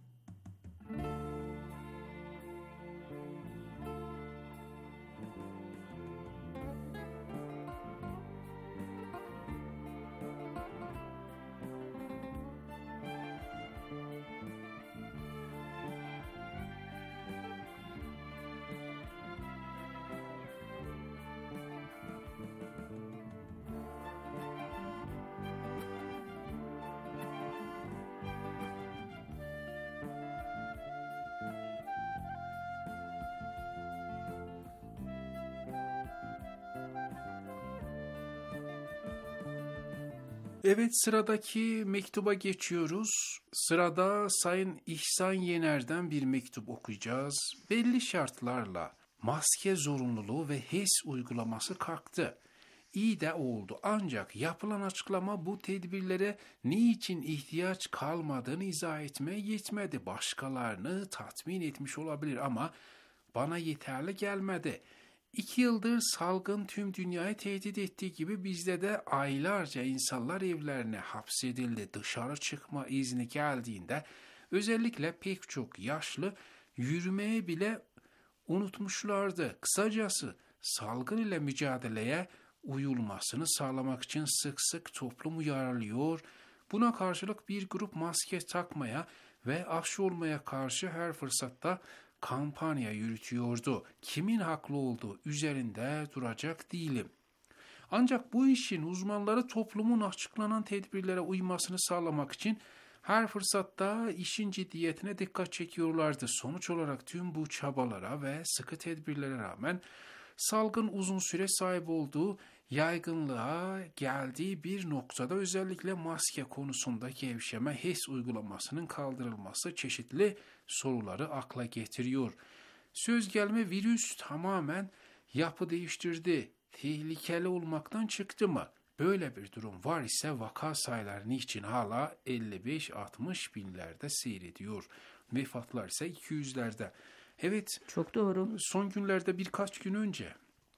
Evet, sıradaki mektuba geçiyoruz. Sırada Sayın İhsan Yener'den bir mektup okuyacağız. Belli şartlarla maske zorunluluğu ve H E S uygulaması kalktı. İyi de oldu ancak yapılan açıklama bu tedbirlere niçin ihtiyaç kalmadığını izah etmeye yetmedi. Başkalarını tatmin etmiş olabilir ama bana yeterli gelmedi. İki yıldır salgın tüm dünyayı tehdit ettiği gibi bizde de aylarca insanlar evlerine hapsedildi. Dışarı çıkma izni geldiğinde özellikle pek çok yaşlı yürümeye bile unutmuşlardı. Kısacası salgın ile mücadeleye uyulmasını sağlamak için sık sık toplum uyarılıyor. Buna karşılık bir grup maske takmaya ve aşı olmaya karşı her fırsatta kampanya yürütüyordu. Kimin haklı olduğu üzerinde duracak değilim. Ancak bu işin uzmanları toplumun açıklanan tedbirlere uymasını sağlamak için her fırsatta işin ciddiyetine dikkat çekiyorlardı. Sonuç olarak tüm bu çabalara ve sıkı tedbirlere rağmen salgın uzun süre sahip olduğu yaygınlığa geldiği bir noktada özellikle maske konusunda gevşeme H E S uygulamasının kaldırılması çeşitli soruları akla getiriyor. Söz gelimi virüs tamamen yapı değiştirdi. Tehlikeli olmaktan çıktı mı? Böyle bir durum var ise vaka sayıları niçin hala elli beş altmış binlerde seyrediyor? Vefatlar ise iki yüzlerde. Evet, Çok doğru. son günlerde birkaç gün önce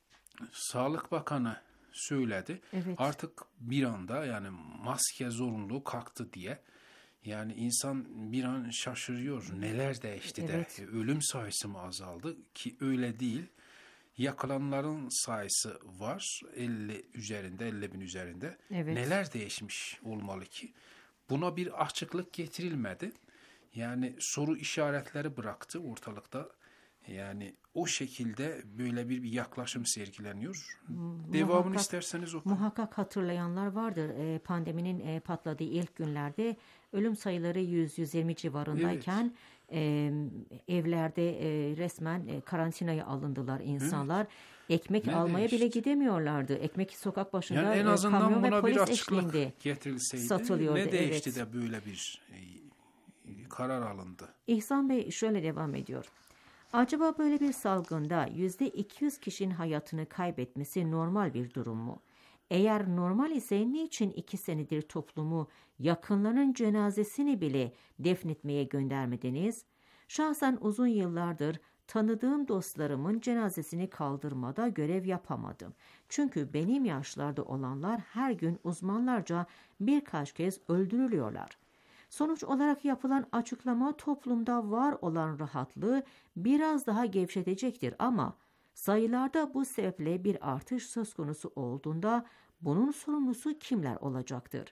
Sağlık Bakanı söyledi. Evet. Artık bir anda yani maske zorunluluğu kalktı diye. Yani insan bir an şaşırıyor. Neler değişti Evet. de ölüm sayısı mı azaldı ki öyle değil. Yakalananların sayısı var elli üzerinde, elli bin üzerinde. Evet. Neler değişmiş olmalı ki? Buna bir açıklık getirilmedi. Yani soru işaretleri bıraktı ortalıkta. Yani o şekilde böyle bir, bir yaklaşım sergileniyor. Devamını Muhakkak- isterseniz okuyun. Muhakkak hatırlayanlar vardır. E, pandeminin e, patladığı ilk günlerde ölüm sayıları yüz yüz yirmi civarındayken e, evlerde e, resmen e, karantinaya alındılar insanlar. Ekmek Ne almaya değişti? bile gidemiyorlardı. Ekmek sokak başında Yani en e, azından kamyon ve buna bir polis açıklık eşliğinde getirilseydi satılıyordu, ne değişti evet. de böyle bir e, karar alındı. İhsan Bey şöyle devam ediyor. Acaba böyle bir salgında yüzde iki yüz kişinin hayatını kaybetmesi normal bir durum mu? Eğer normal ise niçin iki senedir toplumu yakınlarının cenazesini bile defnetmeye göndermediniz? Şahsen uzun yıllardır tanıdığım dostlarımın cenazesini kaldırmada görev yapamadım. Çünkü benim yaşlarda olanlar her gün uzmanlarca birkaç kez öldürülüyorlar. Sonuç olarak yapılan açıklama toplumda var olan rahatlığı biraz daha gevşetecektir ama sayılarda bu sebeple bir artış söz konusu olduğunda bunun sorumlusu kimler olacaktır?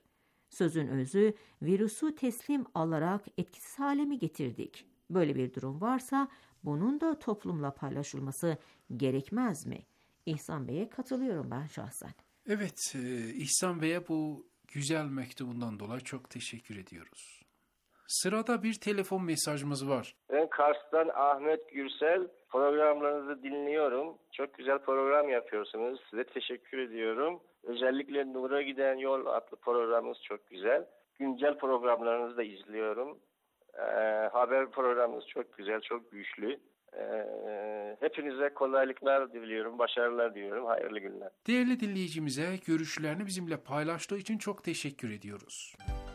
Sözün özü, virüsü teslim alarak etkisiz hale mi getirdik? Böyle bir durum varsa bunun da toplumla paylaşılması gerekmez mi? İhsan Bey'e katılıyorum ben şahsen. Evet, e, İhsan Bey'e bu güzel mektubundan dolayı çok teşekkür ediyoruz. Sırada bir telefon mesajımız var. Ben Kars'tan Ahmet Gürsel. Programlarınızı dinliyorum. Çok güzel program yapıyorsunuz. Size teşekkür ediyorum. Özellikle Nur'a Giden Yol adlı programınız çok güzel. Güncel programlarınızı da izliyorum. Ee, haber programınız çok güzel, çok güçlü. Ee, hepinize kolaylıklar diliyorum, başarılar diliyorum. Hayırlı günler. Değerli dinleyicimize görüşlerini bizimle paylaştığı için çok teşekkür ediyoruz.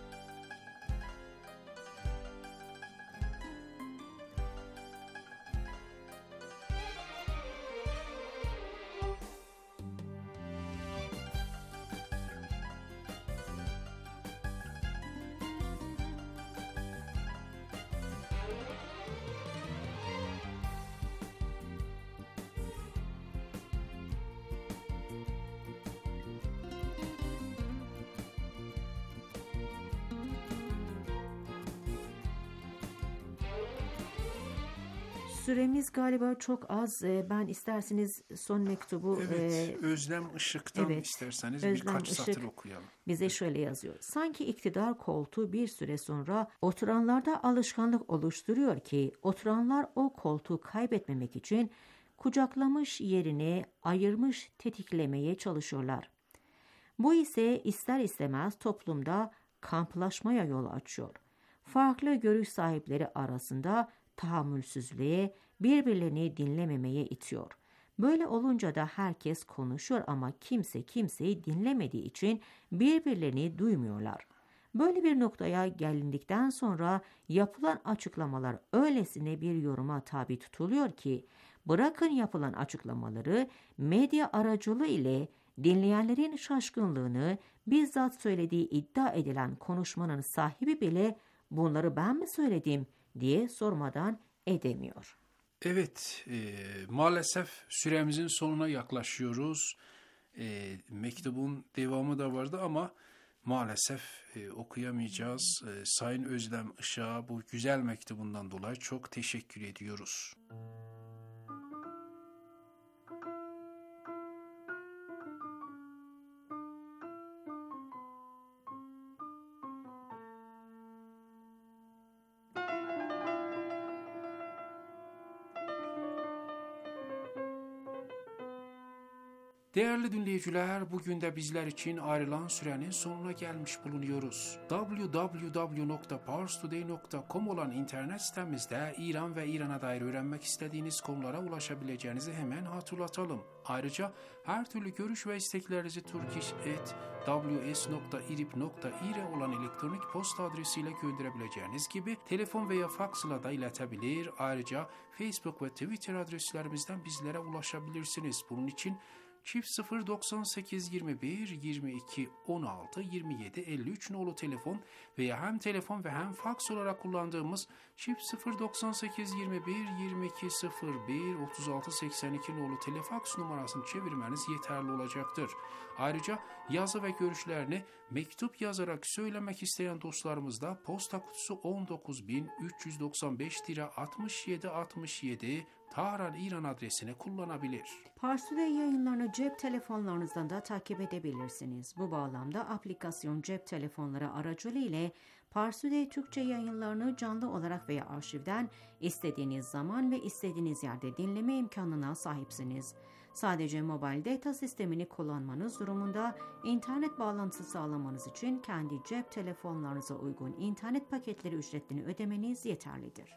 Süremiz galiba çok az. Ben isterseniz son mektubu... Evet, e, Özlem Işık'tan evet, isterseniz Özlem birkaç Işık satır okuyalım. bize şöyle yazıyor. Sanki iktidar koltuğu bir süre sonra oturanlarda alışkanlık oluşturuyor ki oturanlar o koltuğu kaybetmemek için kucaklamış yerine ayırmış tetiklemeye çalışıyorlar. Bu ise ister istemez toplumda kamplaşmaya yol açıyor. Farklı görüş sahipleri arasında tahammülsüzlüğe, birbirlerini dinlememeye itiyor. Böyle olunca da herkes konuşuyor ama kimse kimseyi dinlemediği için birbirlerini duymuyorlar. Böyle bir noktaya gelindikten sonra yapılan açıklamalar öylesine bir yoruma tabi tutuluyor ki, bırakın yapılan açıklamaları medya aracılığı ile dinleyenlerin şaşkınlığını bizzat söylediği iddia edilen konuşmanın sahibi bile bunları ben mi söyledim diye sormadan edemiyor. Evet, e, maalesef süremizin sonuna yaklaşıyoruz. E, mektubun devamı da vardı ama maalesef e, okuyamayacağız. E, Sayın Özlem Işık'a bu güzel mektubundan dolayı çok teşekkür ediyoruz. Değerli dinleyiciler, bugün de bizler için ayrılan sürenin sonuna gelmiş bulunuyoruz. double-u double-u double-u nokta parstoday nokta com olan internet sitemizde İran ve İran'a dair öğrenmek istediğiniz konulara ulaşabileceğinizi hemen hatırlatalım. Ayrıca her türlü görüş ve isteklerinizi turkish at w s nokta irib nokta i r olan elektronik posta adresiyle gönderebileceğiniz gibi telefon veya fax ile de iletebilir. Ayrıca Facebook ve Twitter adreslerimizden bizlere ulaşabilirsiniz. Bunun için çift sıfır doksan sekiz yirmi bir yirmi iki on altı yirmi yedi elli üç nolu telefon veya hem telefon ve hem faks olarak kullandığımız çift sıfır doksan sekiz yirmi bir yirmi iki sıfır bir otuz altı seksen iki nolu telefaks numarasını çevirmeniz yeterli olacaktır. Ayrıca yazı ve görüşlerini mektup yazarak söylemek isteyen dostlarımız da posta kutusu on dokuz bin üç yüz doksan beş altmış yedi altmış yedi Tahran İran adresini kullanabilir. Parstoday yayınlarını cep telefonlarınızdan da takip edebilirsiniz. Bu bağlamda aplikasyon cep telefonları aracılığıyla Parstoday Türkçe yayınlarını canlı olarak veya arşivden istediğiniz zaman ve istediğiniz yerde dinleme imkanına sahipsiniz. Sadece mobil data sistemini kullanmanız durumunda internet bağlantısı sağlamanız için kendi cep telefonlarınıza uygun internet paketleri ücretini ödemeniz yeterlidir.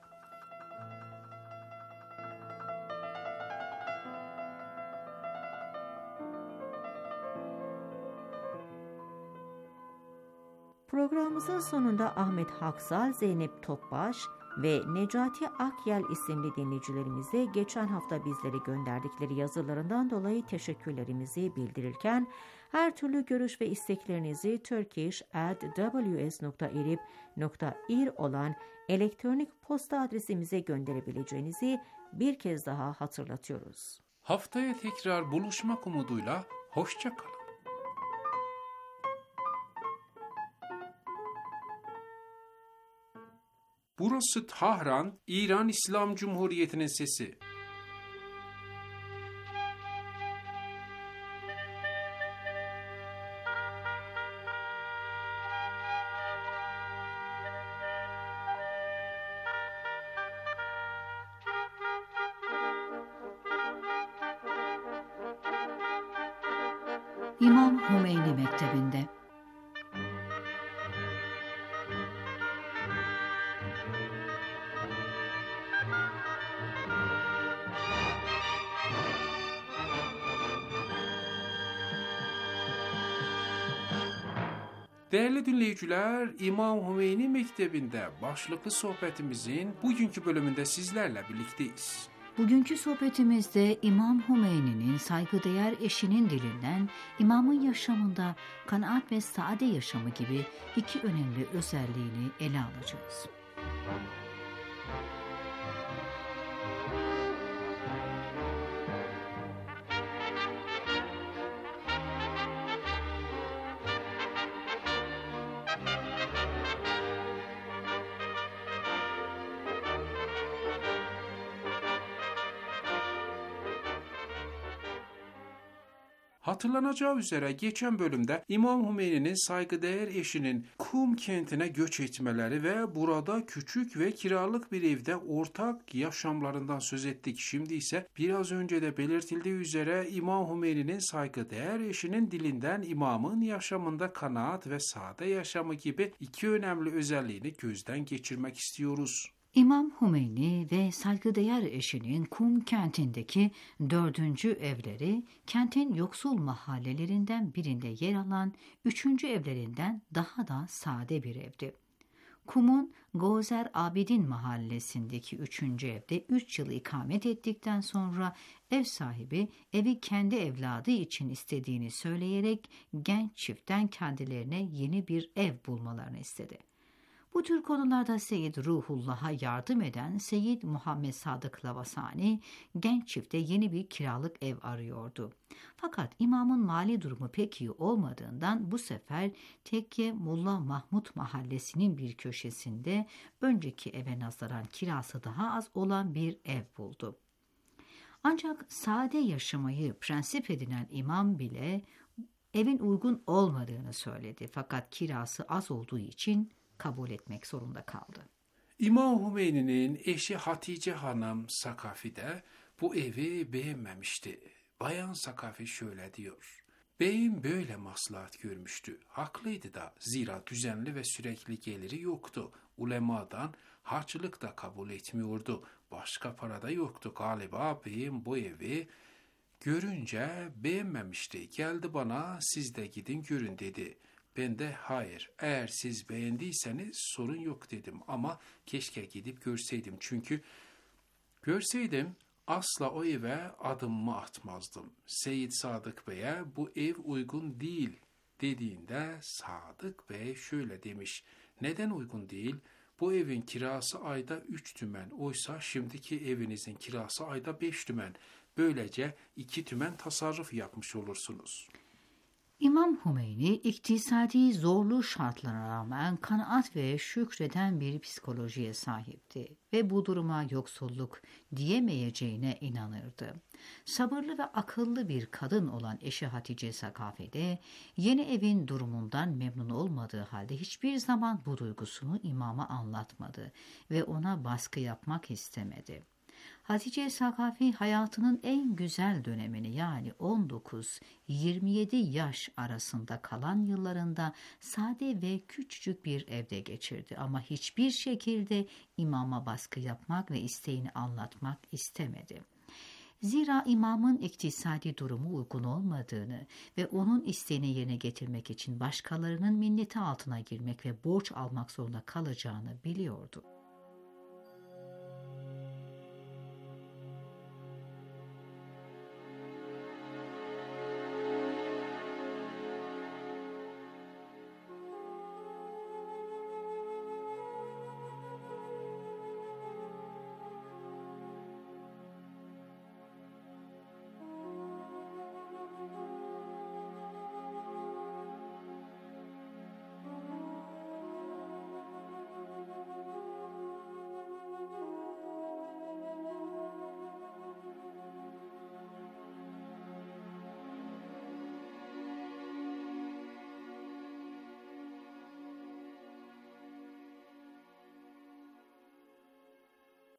Programımızın sonunda Ahmet Haksal, Zeynep Topbaş ve Necati Akyel isimli dinleyicilerimize geçen hafta bizlere gönderdikleri yazılarından dolayı teşekkürlerimizi bildirirken, her türlü görüş ve isteklerinizi turkish at w s nokta irib nokta ir olan elektronik posta adresimize gönderebileceğinizi bir kez daha hatırlatıyoruz. Haftaya tekrar buluşmak umuduyla hoşça kalın. Burası Tahran, İran İslam Cumhuriyeti'nin sesi. İmam Hümeyni Mektebi'nde. Değerli dinleyiciler, İmam Hümeyni Mektebi'nde başlıklı sohbetimizin bugünkü bölümünde sizlerle birlikteyiz. Bugünkü sohbetimizde İmam Hümeyni'nin saygıdeğer eşinin dilinden imamın yaşamında kanaat ve saade yaşamı gibi iki önemli özelliğini ele alacağız. Hatırlanacağı üzere geçen bölümde İmam Hümeyni'nin saygıdeğer eşinin Kum kentine göç etmeleri ve burada küçük ve kiralık bir evde ortak yaşamlarından söz ettik. Şimdi ise biraz önce de belirtildiği üzere İmam Hümeyni'nin saygıdeğer eşinin dilinden imamın yaşamında kanaat ve sade yaşamı gibi iki önemli özelliğini gözden geçirmek istiyoruz. İmam Hümeyni ve saygıdeğer eşinin Kum kentindeki dördüncü evleri, kentin yoksul mahallelerinden birinde yer alan üçüncü evlerinden daha da sade bir evdi. Kum'un Gozer Abidin mahallesindeki üçüncü evde üç yıl ikamet ettikten sonra ev sahibi evi kendi evladı için istediğini söyleyerek genç çiftten kendilerine yeni bir ev bulmalarını istedi. Bu tür konularda Seyyid Ruhullah'a yardım eden Seyyid Muhammed Sadık Lavasani genç çifte yeni bir kiralık ev arıyordu. Fakat imamın mali durumu pek iyi olmadığından bu sefer Tekke Molla Mahmud mahallesinin bir köşesinde önceki eve nazaran kirası daha az olan bir ev buldu. Ancak sade yaşamayı prensip edinen imam bile evin uygun olmadığını söyledi. Fakat kirası az olduğu için kabul etmek zorunda kaldı. İmam Hümeyni'nin eşi Hatice Hanım Sakafi de bu evi beğenmemişti. Bayan Sakafi şöyle diyor: Beyim böyle maslahat görmüştü. Haklıydı da, zira düzenli ve sürekli geliri yoktu. Ulemadan harçlık da kabul etmiyordu. Başka para da yoktu. Galiba beyim bu evi görünce beğenmemişti. Geldi bana, siz de gidin görün dedi. Ben de hayır, eğer siz beğendiyseniz sorun yok dedim, ama keşke gidip görseydim. Çünkü görseydim asla o eve adımımı atmazdım. Seyyid Sadık Bey'e bu ev uygun değil dediğinde Sadık Bey şöyle demiş: neden uygun değil? Bu evin kirası ayda üç tümen, oysa şimdiki evinizin kirası ayda beş tümen. Böylece iki tümen tasarruf yapmış olursunuz. İmam Hümeyni iktisadi zorlu şartlara rağmen kanaat ve şükreden bir psikolojiye sahipti ve bu duruma yoksulluk diyemeyeceğine inanırdı. Sabırlı ve akıllı bir kadın olan eşi Hatice Sakafi de yeni evin durumundan memnun olmadığı halde hiçbir zaman bu duygusunu imama anlatmadı ve ona baskı yapmak istemedi. Hatice Sakafi hayatının en güzel dönemini, yani on dokuz yirmi yedi yaş arasında kalan yıllarında sade ve küçücük bir evde geçirdi, ama hiçbir şekilde imama baskı yapmak ve isteğini anlatmak istemedi. Zira imamın iktisadi durumu uygun olmadığını ve onun isteğini yerine getirmek için başkalarının minneti altına girmek ve borç almak zorunda kalacağını biliyordu.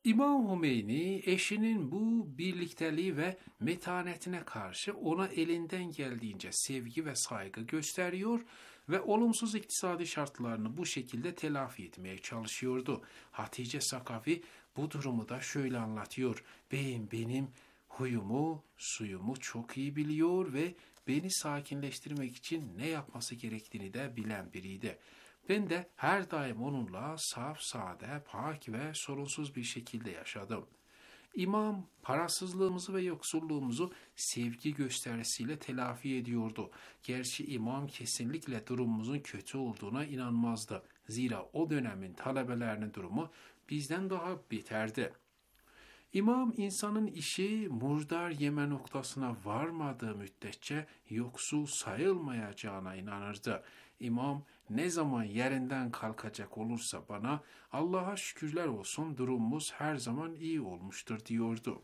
İmam Hümeyni eşinin bu birlikteliği ve metanetine karşı ona elinden geldiğince sevgi ve saygı gösteriyor ve olumsuz iktisadi şartlarını bu şekilde telafi etmeye çalışıyordu. Hatice Sakafi bu durumu da şöyle anlatıyor. Beyim benim huyumu, suyumu çok iyi biliyor ve beni sakinleştirmek için ne yapması gerektiğini de bilen biriydi. Ben de her daim onunla saf, sade, pak ve sorunsuz bir şekilde yaşadım. İmam parasızlığımızı ve yoksulluğumuzu sevgi gösterisiyle telafi ediyordu. Gerçi imam kesinlikle durumumuzun kötü olduğuna inanmazdı. Zira o dönemin talebelerinin durumu bizden daha beterdi. İmam insanın işi murdar yeme noktasına varmadığı müddetçe yoksul sayılmayacağına inanırdı. İmam ne zaman yerinden kalkacak olursa bana Allah'a şükürler olsun durumumuz her zaman iyi olmuştur diyordu.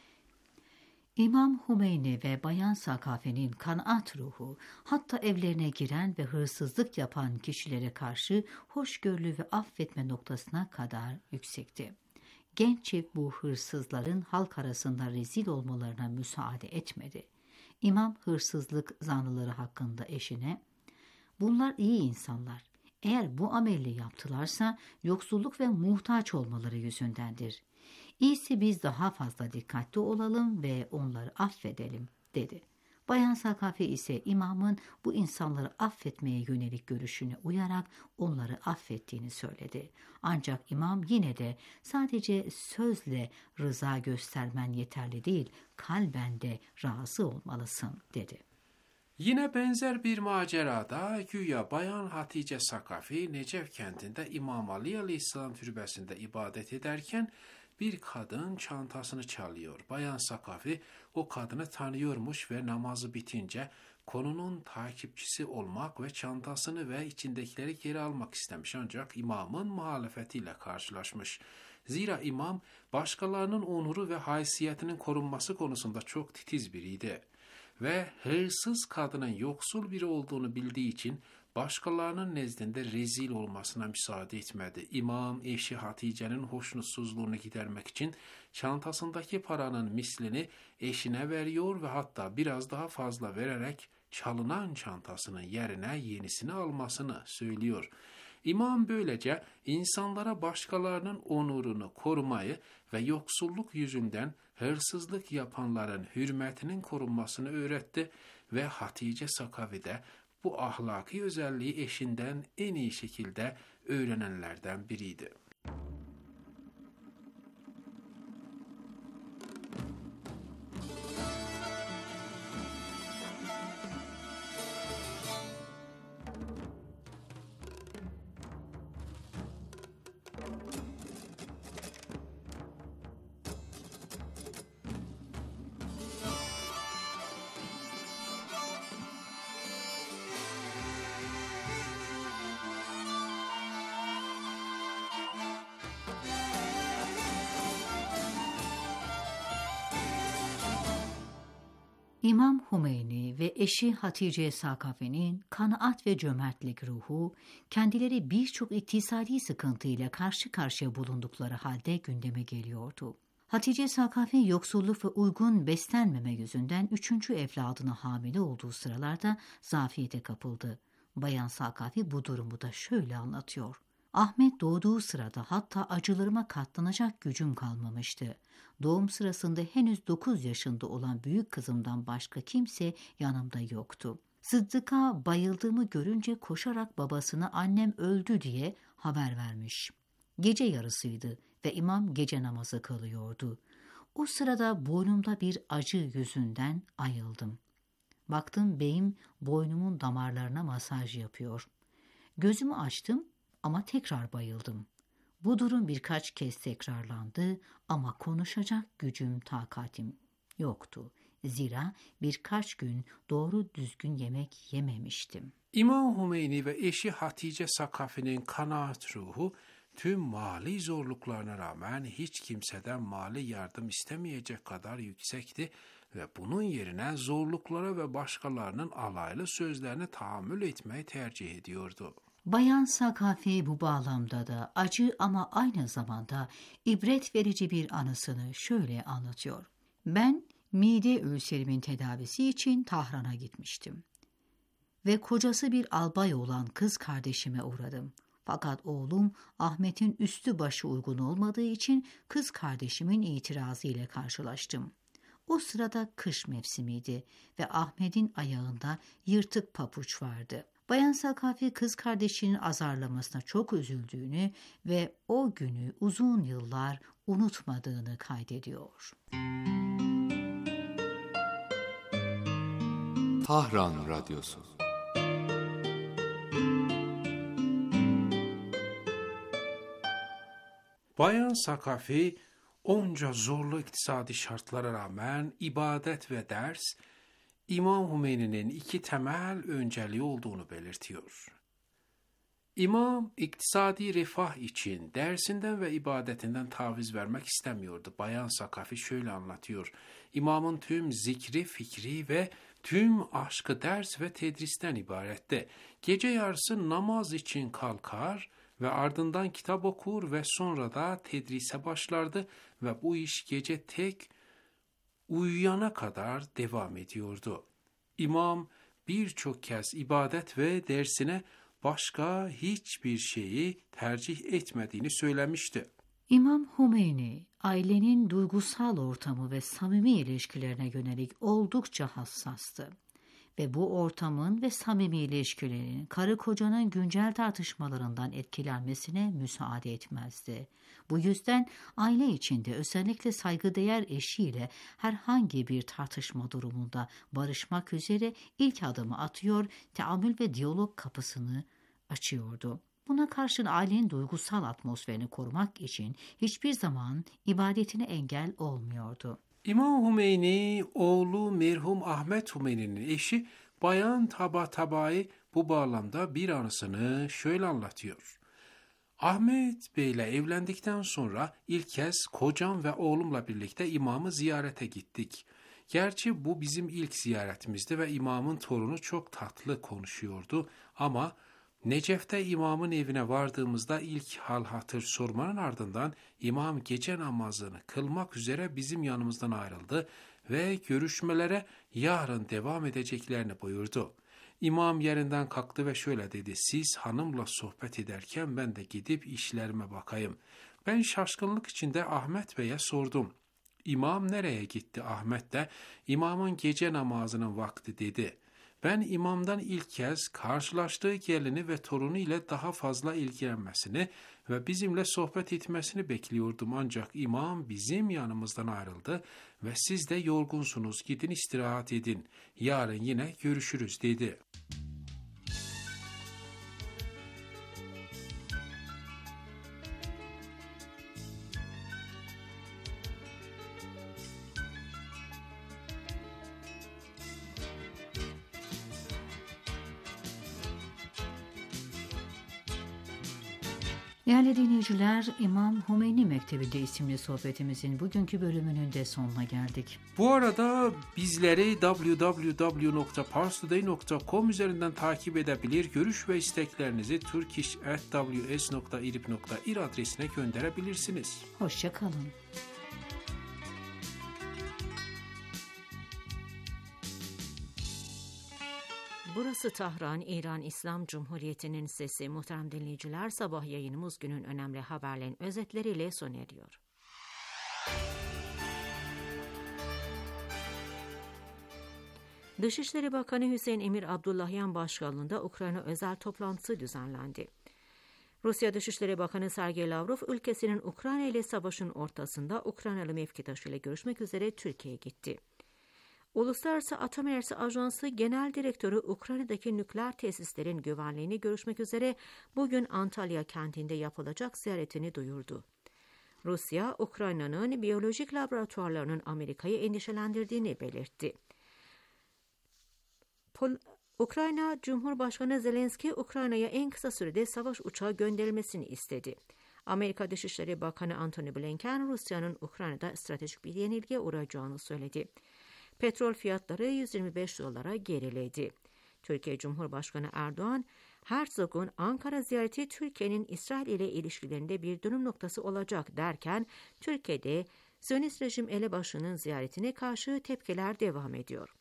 İmam Hümeyni ve Bayan Sakafe'nin kanaat ruhu, hatta evlerine giren ve hırsızlık yapan kişilere karşı hoşgörülü ve affetme noktasına kadar yüksekti. Genç çift bu hırsızların halk arasında rezil olmalarına müsaade etmedi. İmam hırsızlık zanlıları hakkında eşine, "Bunlar iyi insanlar. Eğer bu ameli yaptılarsa yoksulluk ve muhtaç olmaları yüzündendir. İyisi biz daha fazla dikkatli olalım ve onları affedelim," dedi. Bayan Sakafi ise imamın bu insanları affetmeye yönelik görüşüne uyarak onları affettiğini söyledi. Ancak imam yine de sadece sözle rıza göstermen yeterli değil, kalben de razı olmalısın dedi. Yine benzer bir macerada güya Bayan Hatice Sakafi Necef kentinde İmam Ali Aleyhisselam türbesinde ibadet ederken bir kadın çantasını çalıyor. Bayan Sakafi o kadını tanıyormuş ve namazı bitince konunun takipçisi olmak ve çantasını ve içindekileri geri almak istemiş, ancak imamın muhalefetiyle karşılaşmış. Zira imam başkalarının onuru ve haysiyetinin korunması konusunda çok titiz biriydi ve hırsız kadının yoksul biri olduğunu bildiği için başkalarının nezdinde rezil olmasına müsaade etmedi. İmam eşi Hatice'nin hoşnutsuzluğunu gidermek için çantasındaki paranın mislini eşine veriyor ve hatta biraz daha fazla vererek çalınan çantasının yerine yenisini almasını söylüyor. İmam böylece insanlara başkalarının onurunu korumayı ve yoksulluk yüzünden hırsızlık yapanların hürmetinin korunmasını öğretti ve Hatice Sakafi de bu ahlaki özelliği eşinden en iyi şekilde öğrenenlerden biriydi. İmam Hümeyni ve eşi Hatice Sakafi'nin kanaat ve cömertlik ruhu, kendileri birçok iktisadi sıkıntıyla karşı karşıya bulundukları halde gündeme geliyordu. Hatice Sakafi yoksulluk ve uygun beslenmeme yüzünden üçüncü evladına hamile olduğu sıralarda zafiyete kapıldı. Bayan Sakafi bu durumu da şöyle anlatıyor. Ahmet doğduğu sırada hatta acılarıma katlanacak gücüm kalmamıştı. Doğum sırasında henüz dokuz yaşında olan büyük kızımdan başka kimse yanımda yoktu. Sıddık'a bayıldığımı görünce koşarak babasına annem öldü diye haber vermiş. Gece yarısıydı ve imam gece namazı kılıyordu. O sırada boynumda bir acı yüzünden ayıldım. Baktım beyim boynumun damarlarına masaj yapıyor. Gözümü açtım ama tekrar bayıldım. Bu durum birkaç kez tekrarlandı ama konuşacak gücüm, takatim yoktu. Zira birkaç gün doğru düzgün yemek yememiştim. İmam Hümeyni ve eşi Hatice Sakafi'nin kanaat ruhu tüm mali zorluklarına rağmen hiç kimseden mali yardım istemeyecek kadar yüksekti ve bunun yerine zorluklara ve başkalarının alaylı sözlerine tahammül etmeyi tercih ediyordu. Bayan Sakafi bu bağlamda da acı ama aynı zamanda ibret verici bir anısını şöyle anlatıyor. Ben mide ülserimin tedavisi için Tahran'a gitmiştim. Ve kocası bir albay olan kız kardeşime uğradım. Fakat oğlum Ahmet'in üstü başı uygun olmadığı için kız kardeşimin itirazı ile karşılaştım. O sırada kış mevsimiydi ve Ahmet'in ayağında yırtık papuç vardı. Bayan Sakafi kız kardeşinin azarlamasına çok üzüldüğünü ve o günü uzun yıllar unutmadığını kaydediyor. Tahran Radyosu. Bayan Sakafi onca zorlu iktisadi şartlara rağmen ibadet ve ders İmam Hümeyni'nin iki temel önceliği olduğunu belirtiyor. İmam iktisadi refah için dersinden ve ibadetinden taviz vermek istemiyordu. Bayan Sakafi şöyle anlatıyor. İmamın tüm zikri, fikri ve tüm aşkı ders ve tedristen ibaretti. Gece yarısı namaz için kalkar ve ardından kitap okur ve sonra da tedrise başlardı ve bu iş gece tek uyuyana kadar devam ediyordu. İmam birçok kez ibadet ve dersine başka hiçbir şeyi tercih etmediğini söylemişti. İmam Hümeyni, ailenin duygusal ortamı ve samimi ilişkilerine yönelik oldukça hassastı. Ve bu ortamın ve samimi ilişkilerin karı kocanın güncel tartışmalarından etkilenmesine müsaade etmezdi. Bu yüzden aile içinde özellikle saygıdeğer eşiyle herhangi bir tartışma durumunda barışmak üzere ilk adımı atıyor, teamül ve diyalog kapısını açıyordu. Buna karşın ailenin duygusal atmosferini korumak için hiçbir zaman ibadetine engel olmuyordu. İmam Hümeyni, oğlu merhum Ahmet Hümeyni'nin eşi Bayan Tabatabai bu bağlamda bir anısını şöyle anlatıyor. Ahmet Bey ile evlendikten sonra ilk kez kocam ve oğlumla birlikte imamı ziyarete gittik. Gerçi bu bizim ilk ziyaretimizdi ve imamın torunu çok tatlı konuşuyordu ama Necef'te imamın evine vardığımızda ilk hal hatır sormanın ardından imam gece namazını kılmak üzere bizim yanımızdan ayrıldı ve görüşmelere yarın devam edeceklerini buyurdu. İmam yerinden kalktı ve şöyle dedi, siz hanımla sohbet ederken ben de gidip işlerime bakayım. Ben şaşkınlık içinde Ahmet Bey'e sordum. İmam nereye gitti? Ahmet de imamın gece namazının vakti dedi. Ben imamdan ilk kez karşılaştığı gelini ve torunu ile daha fazla ilgilenmesini ve bizimle sohbet etmesini bekliyordum ancak imam bizim yanımızdan ayrıldı ve siz de yorgunsunuz, gidin istirahat edin, yarın yine görüşürüz dedi. Değerli dinleyiciler, İmam Hümeyni Mektebi'nde isimli sohbetimizin bugünkü bölümünün de sonuna geldik. Bu arada bizleri double-u double-u double-u nokta pars today nokta com üzerinden takip edebilir, görüş ve isteklerinizi turkish at w s nokta irib nokta ir adresine gönderebilirsiniz. Hoşça kalın. Burası Tahran, İran İslam Cumhuriyeti'nin sesi. Muhterem dinleyiciler, sabah yayınımız günün önemli haberlerin özetleriyle sona eriyor. Dışişleri Bakanı Hüseyin Emir Abdullahyan başkanlığında Ukrayna özel toplantısı düzenlendi. Rusya Dışişleri Bakanı Sergey Lavrov, ülkesinin Ukrayna ile savaşın ortasında Ukraynalı mevkidaşı ile görüşmek üzere Türkiye'ye gitti. Uluslararası Atom Enerjisi Ajansı Genel Direktörü Ukrayna'daki nükleer tesislerin güvenliğini görüşmek üzere bugün Antalya kentinde yapılacak ziyaretini duyurdu. Rusya, Ukrayna'nın biyolojik laboratuvarlarının Amerika'yı endişelendirdiğini belirtti. Pol- Ukrayna Cumhurbaşkanı Zelenski, Ukrayna'ya en kısa sürede savaş uçağı gönderilmesini istedi. Amerika Dışişleri Bakanı Antony Blinken, Rusya'nın Ukrayna'da stratejik bir yenilgiye uğrayacağını söyledi. Petrol fiyatları yüz yirmi beş dolara geriledi. Türkiye Cumhurbaşkanı Erdoğan, Herzog'un Ankara ziyareti Türkiye'nin İsrail ile ilişkilerinde bir dönüm noktası olacak derken Türkiye'de Siyonist rejim elebaşının ziyaretine karşı tepkiler devam ediyor.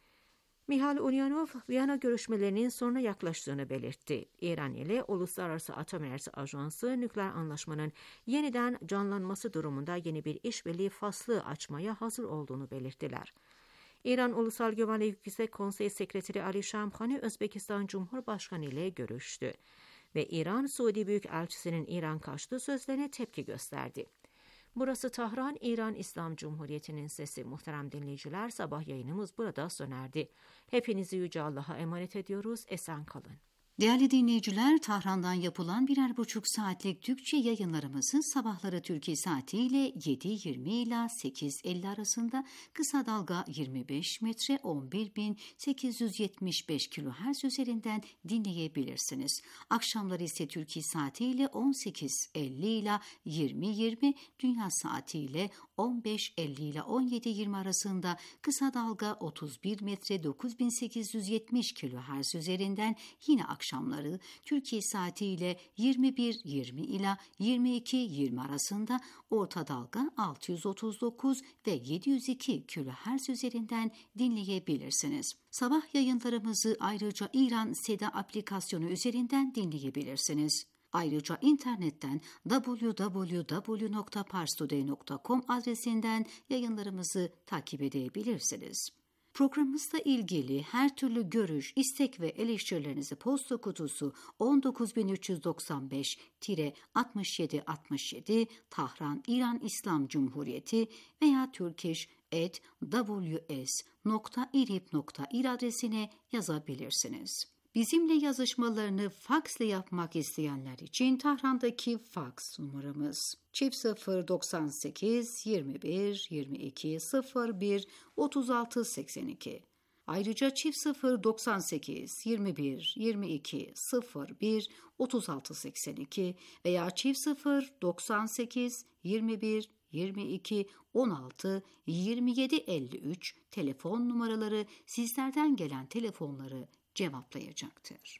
Mihail Ulyanov, Viyana görüşmelerinin sonuna yaklaştığını belirtti. İran ile Uluslararası Atom Enerjisi Ajansı, nükleer anlaşmanın yeniden canlanması durumunda yeni bir işbirliği faslı açmaya hazır olduğunu belirttiler. İran Ulusal Güvenlik Yüksek Konseyi Sekreteri Ali Şamkhani, Özbekistan Cumhurbaşkanı ile görüştü ve İran Suudi Büyükelçisi'nin İran karşıtı sözlerine tepki gösterdi. Burası Tahran, İran İslam Cumhuriyeti'nin sesi. Muhterem dinleyiciler, sabah yayınımız burada sona erdi. Hepinizi Yüce Allah'a emanet ediyoruz. Esen kalın. Değerli dinleyiciler, Tahran'dan yapılan birer buçuk saatlik Türkçe yayınlarımızı sabahları Türkiye saatiyle yedi yirmi ila sekiz elli arasında kısa dalga yirmi beş metre on bir bin sekiz yüz yetmiş beş kilohertz üzerinden dinleyebilirsiniz. Akşamları ise Türkiye saatiyle on sekiz elli ila yirmi yirmi, dünya saatiyle on beş elli ila on yedi yirmi arasında kısa dalga otuz bir metre dokuz bin sekiz yüz yetmiş kilohertz üzerinden yine akşamları Türkiye saatiyle yirmi bir yirmi ila yirmi iki yirmi arasında orta dalga altı yüz otuz dokuz ve yedi yüz iki kilohertz üzerinden dinleyebilirsiniz. Sabah yayınlarımızı ayrıca İran Seda aplikasyonu üzerinden dinleyebilirsiniz. Ayrıca internetten double-u double-u double-u nokta parstoday nokta com adresinden yayınlarımızı takip edebilirsiniz. Programımızla ilgili her türlü görüş, istek ve eleştirilerinizi posta kutusu on dokuz bin üç yüz doksan beş altmış yedi altmış yedi Tahran İran İslam Cumhuriyeti veya turkish at w s nokta irib nokta ir adresine yazabilirsiniz. Bizimle yazışmalarını faksla yapmak isteyenler için Tahran'daki faks numaramız çift sıfır doksan sekiz yirmi bir yirmi iki sıfır bir otuz altı seksen iki. Ayrıca çift sıfır doksan sekiz yirmi bir yirmi iki sıfır bir otuz altı seksen iki veya çift sıfır doksan sekiz yirmi bir yirmi iki on altı yirmi yedi elli üç telefon numaraları sizlerden gelen telefonları cevaplayacaktır.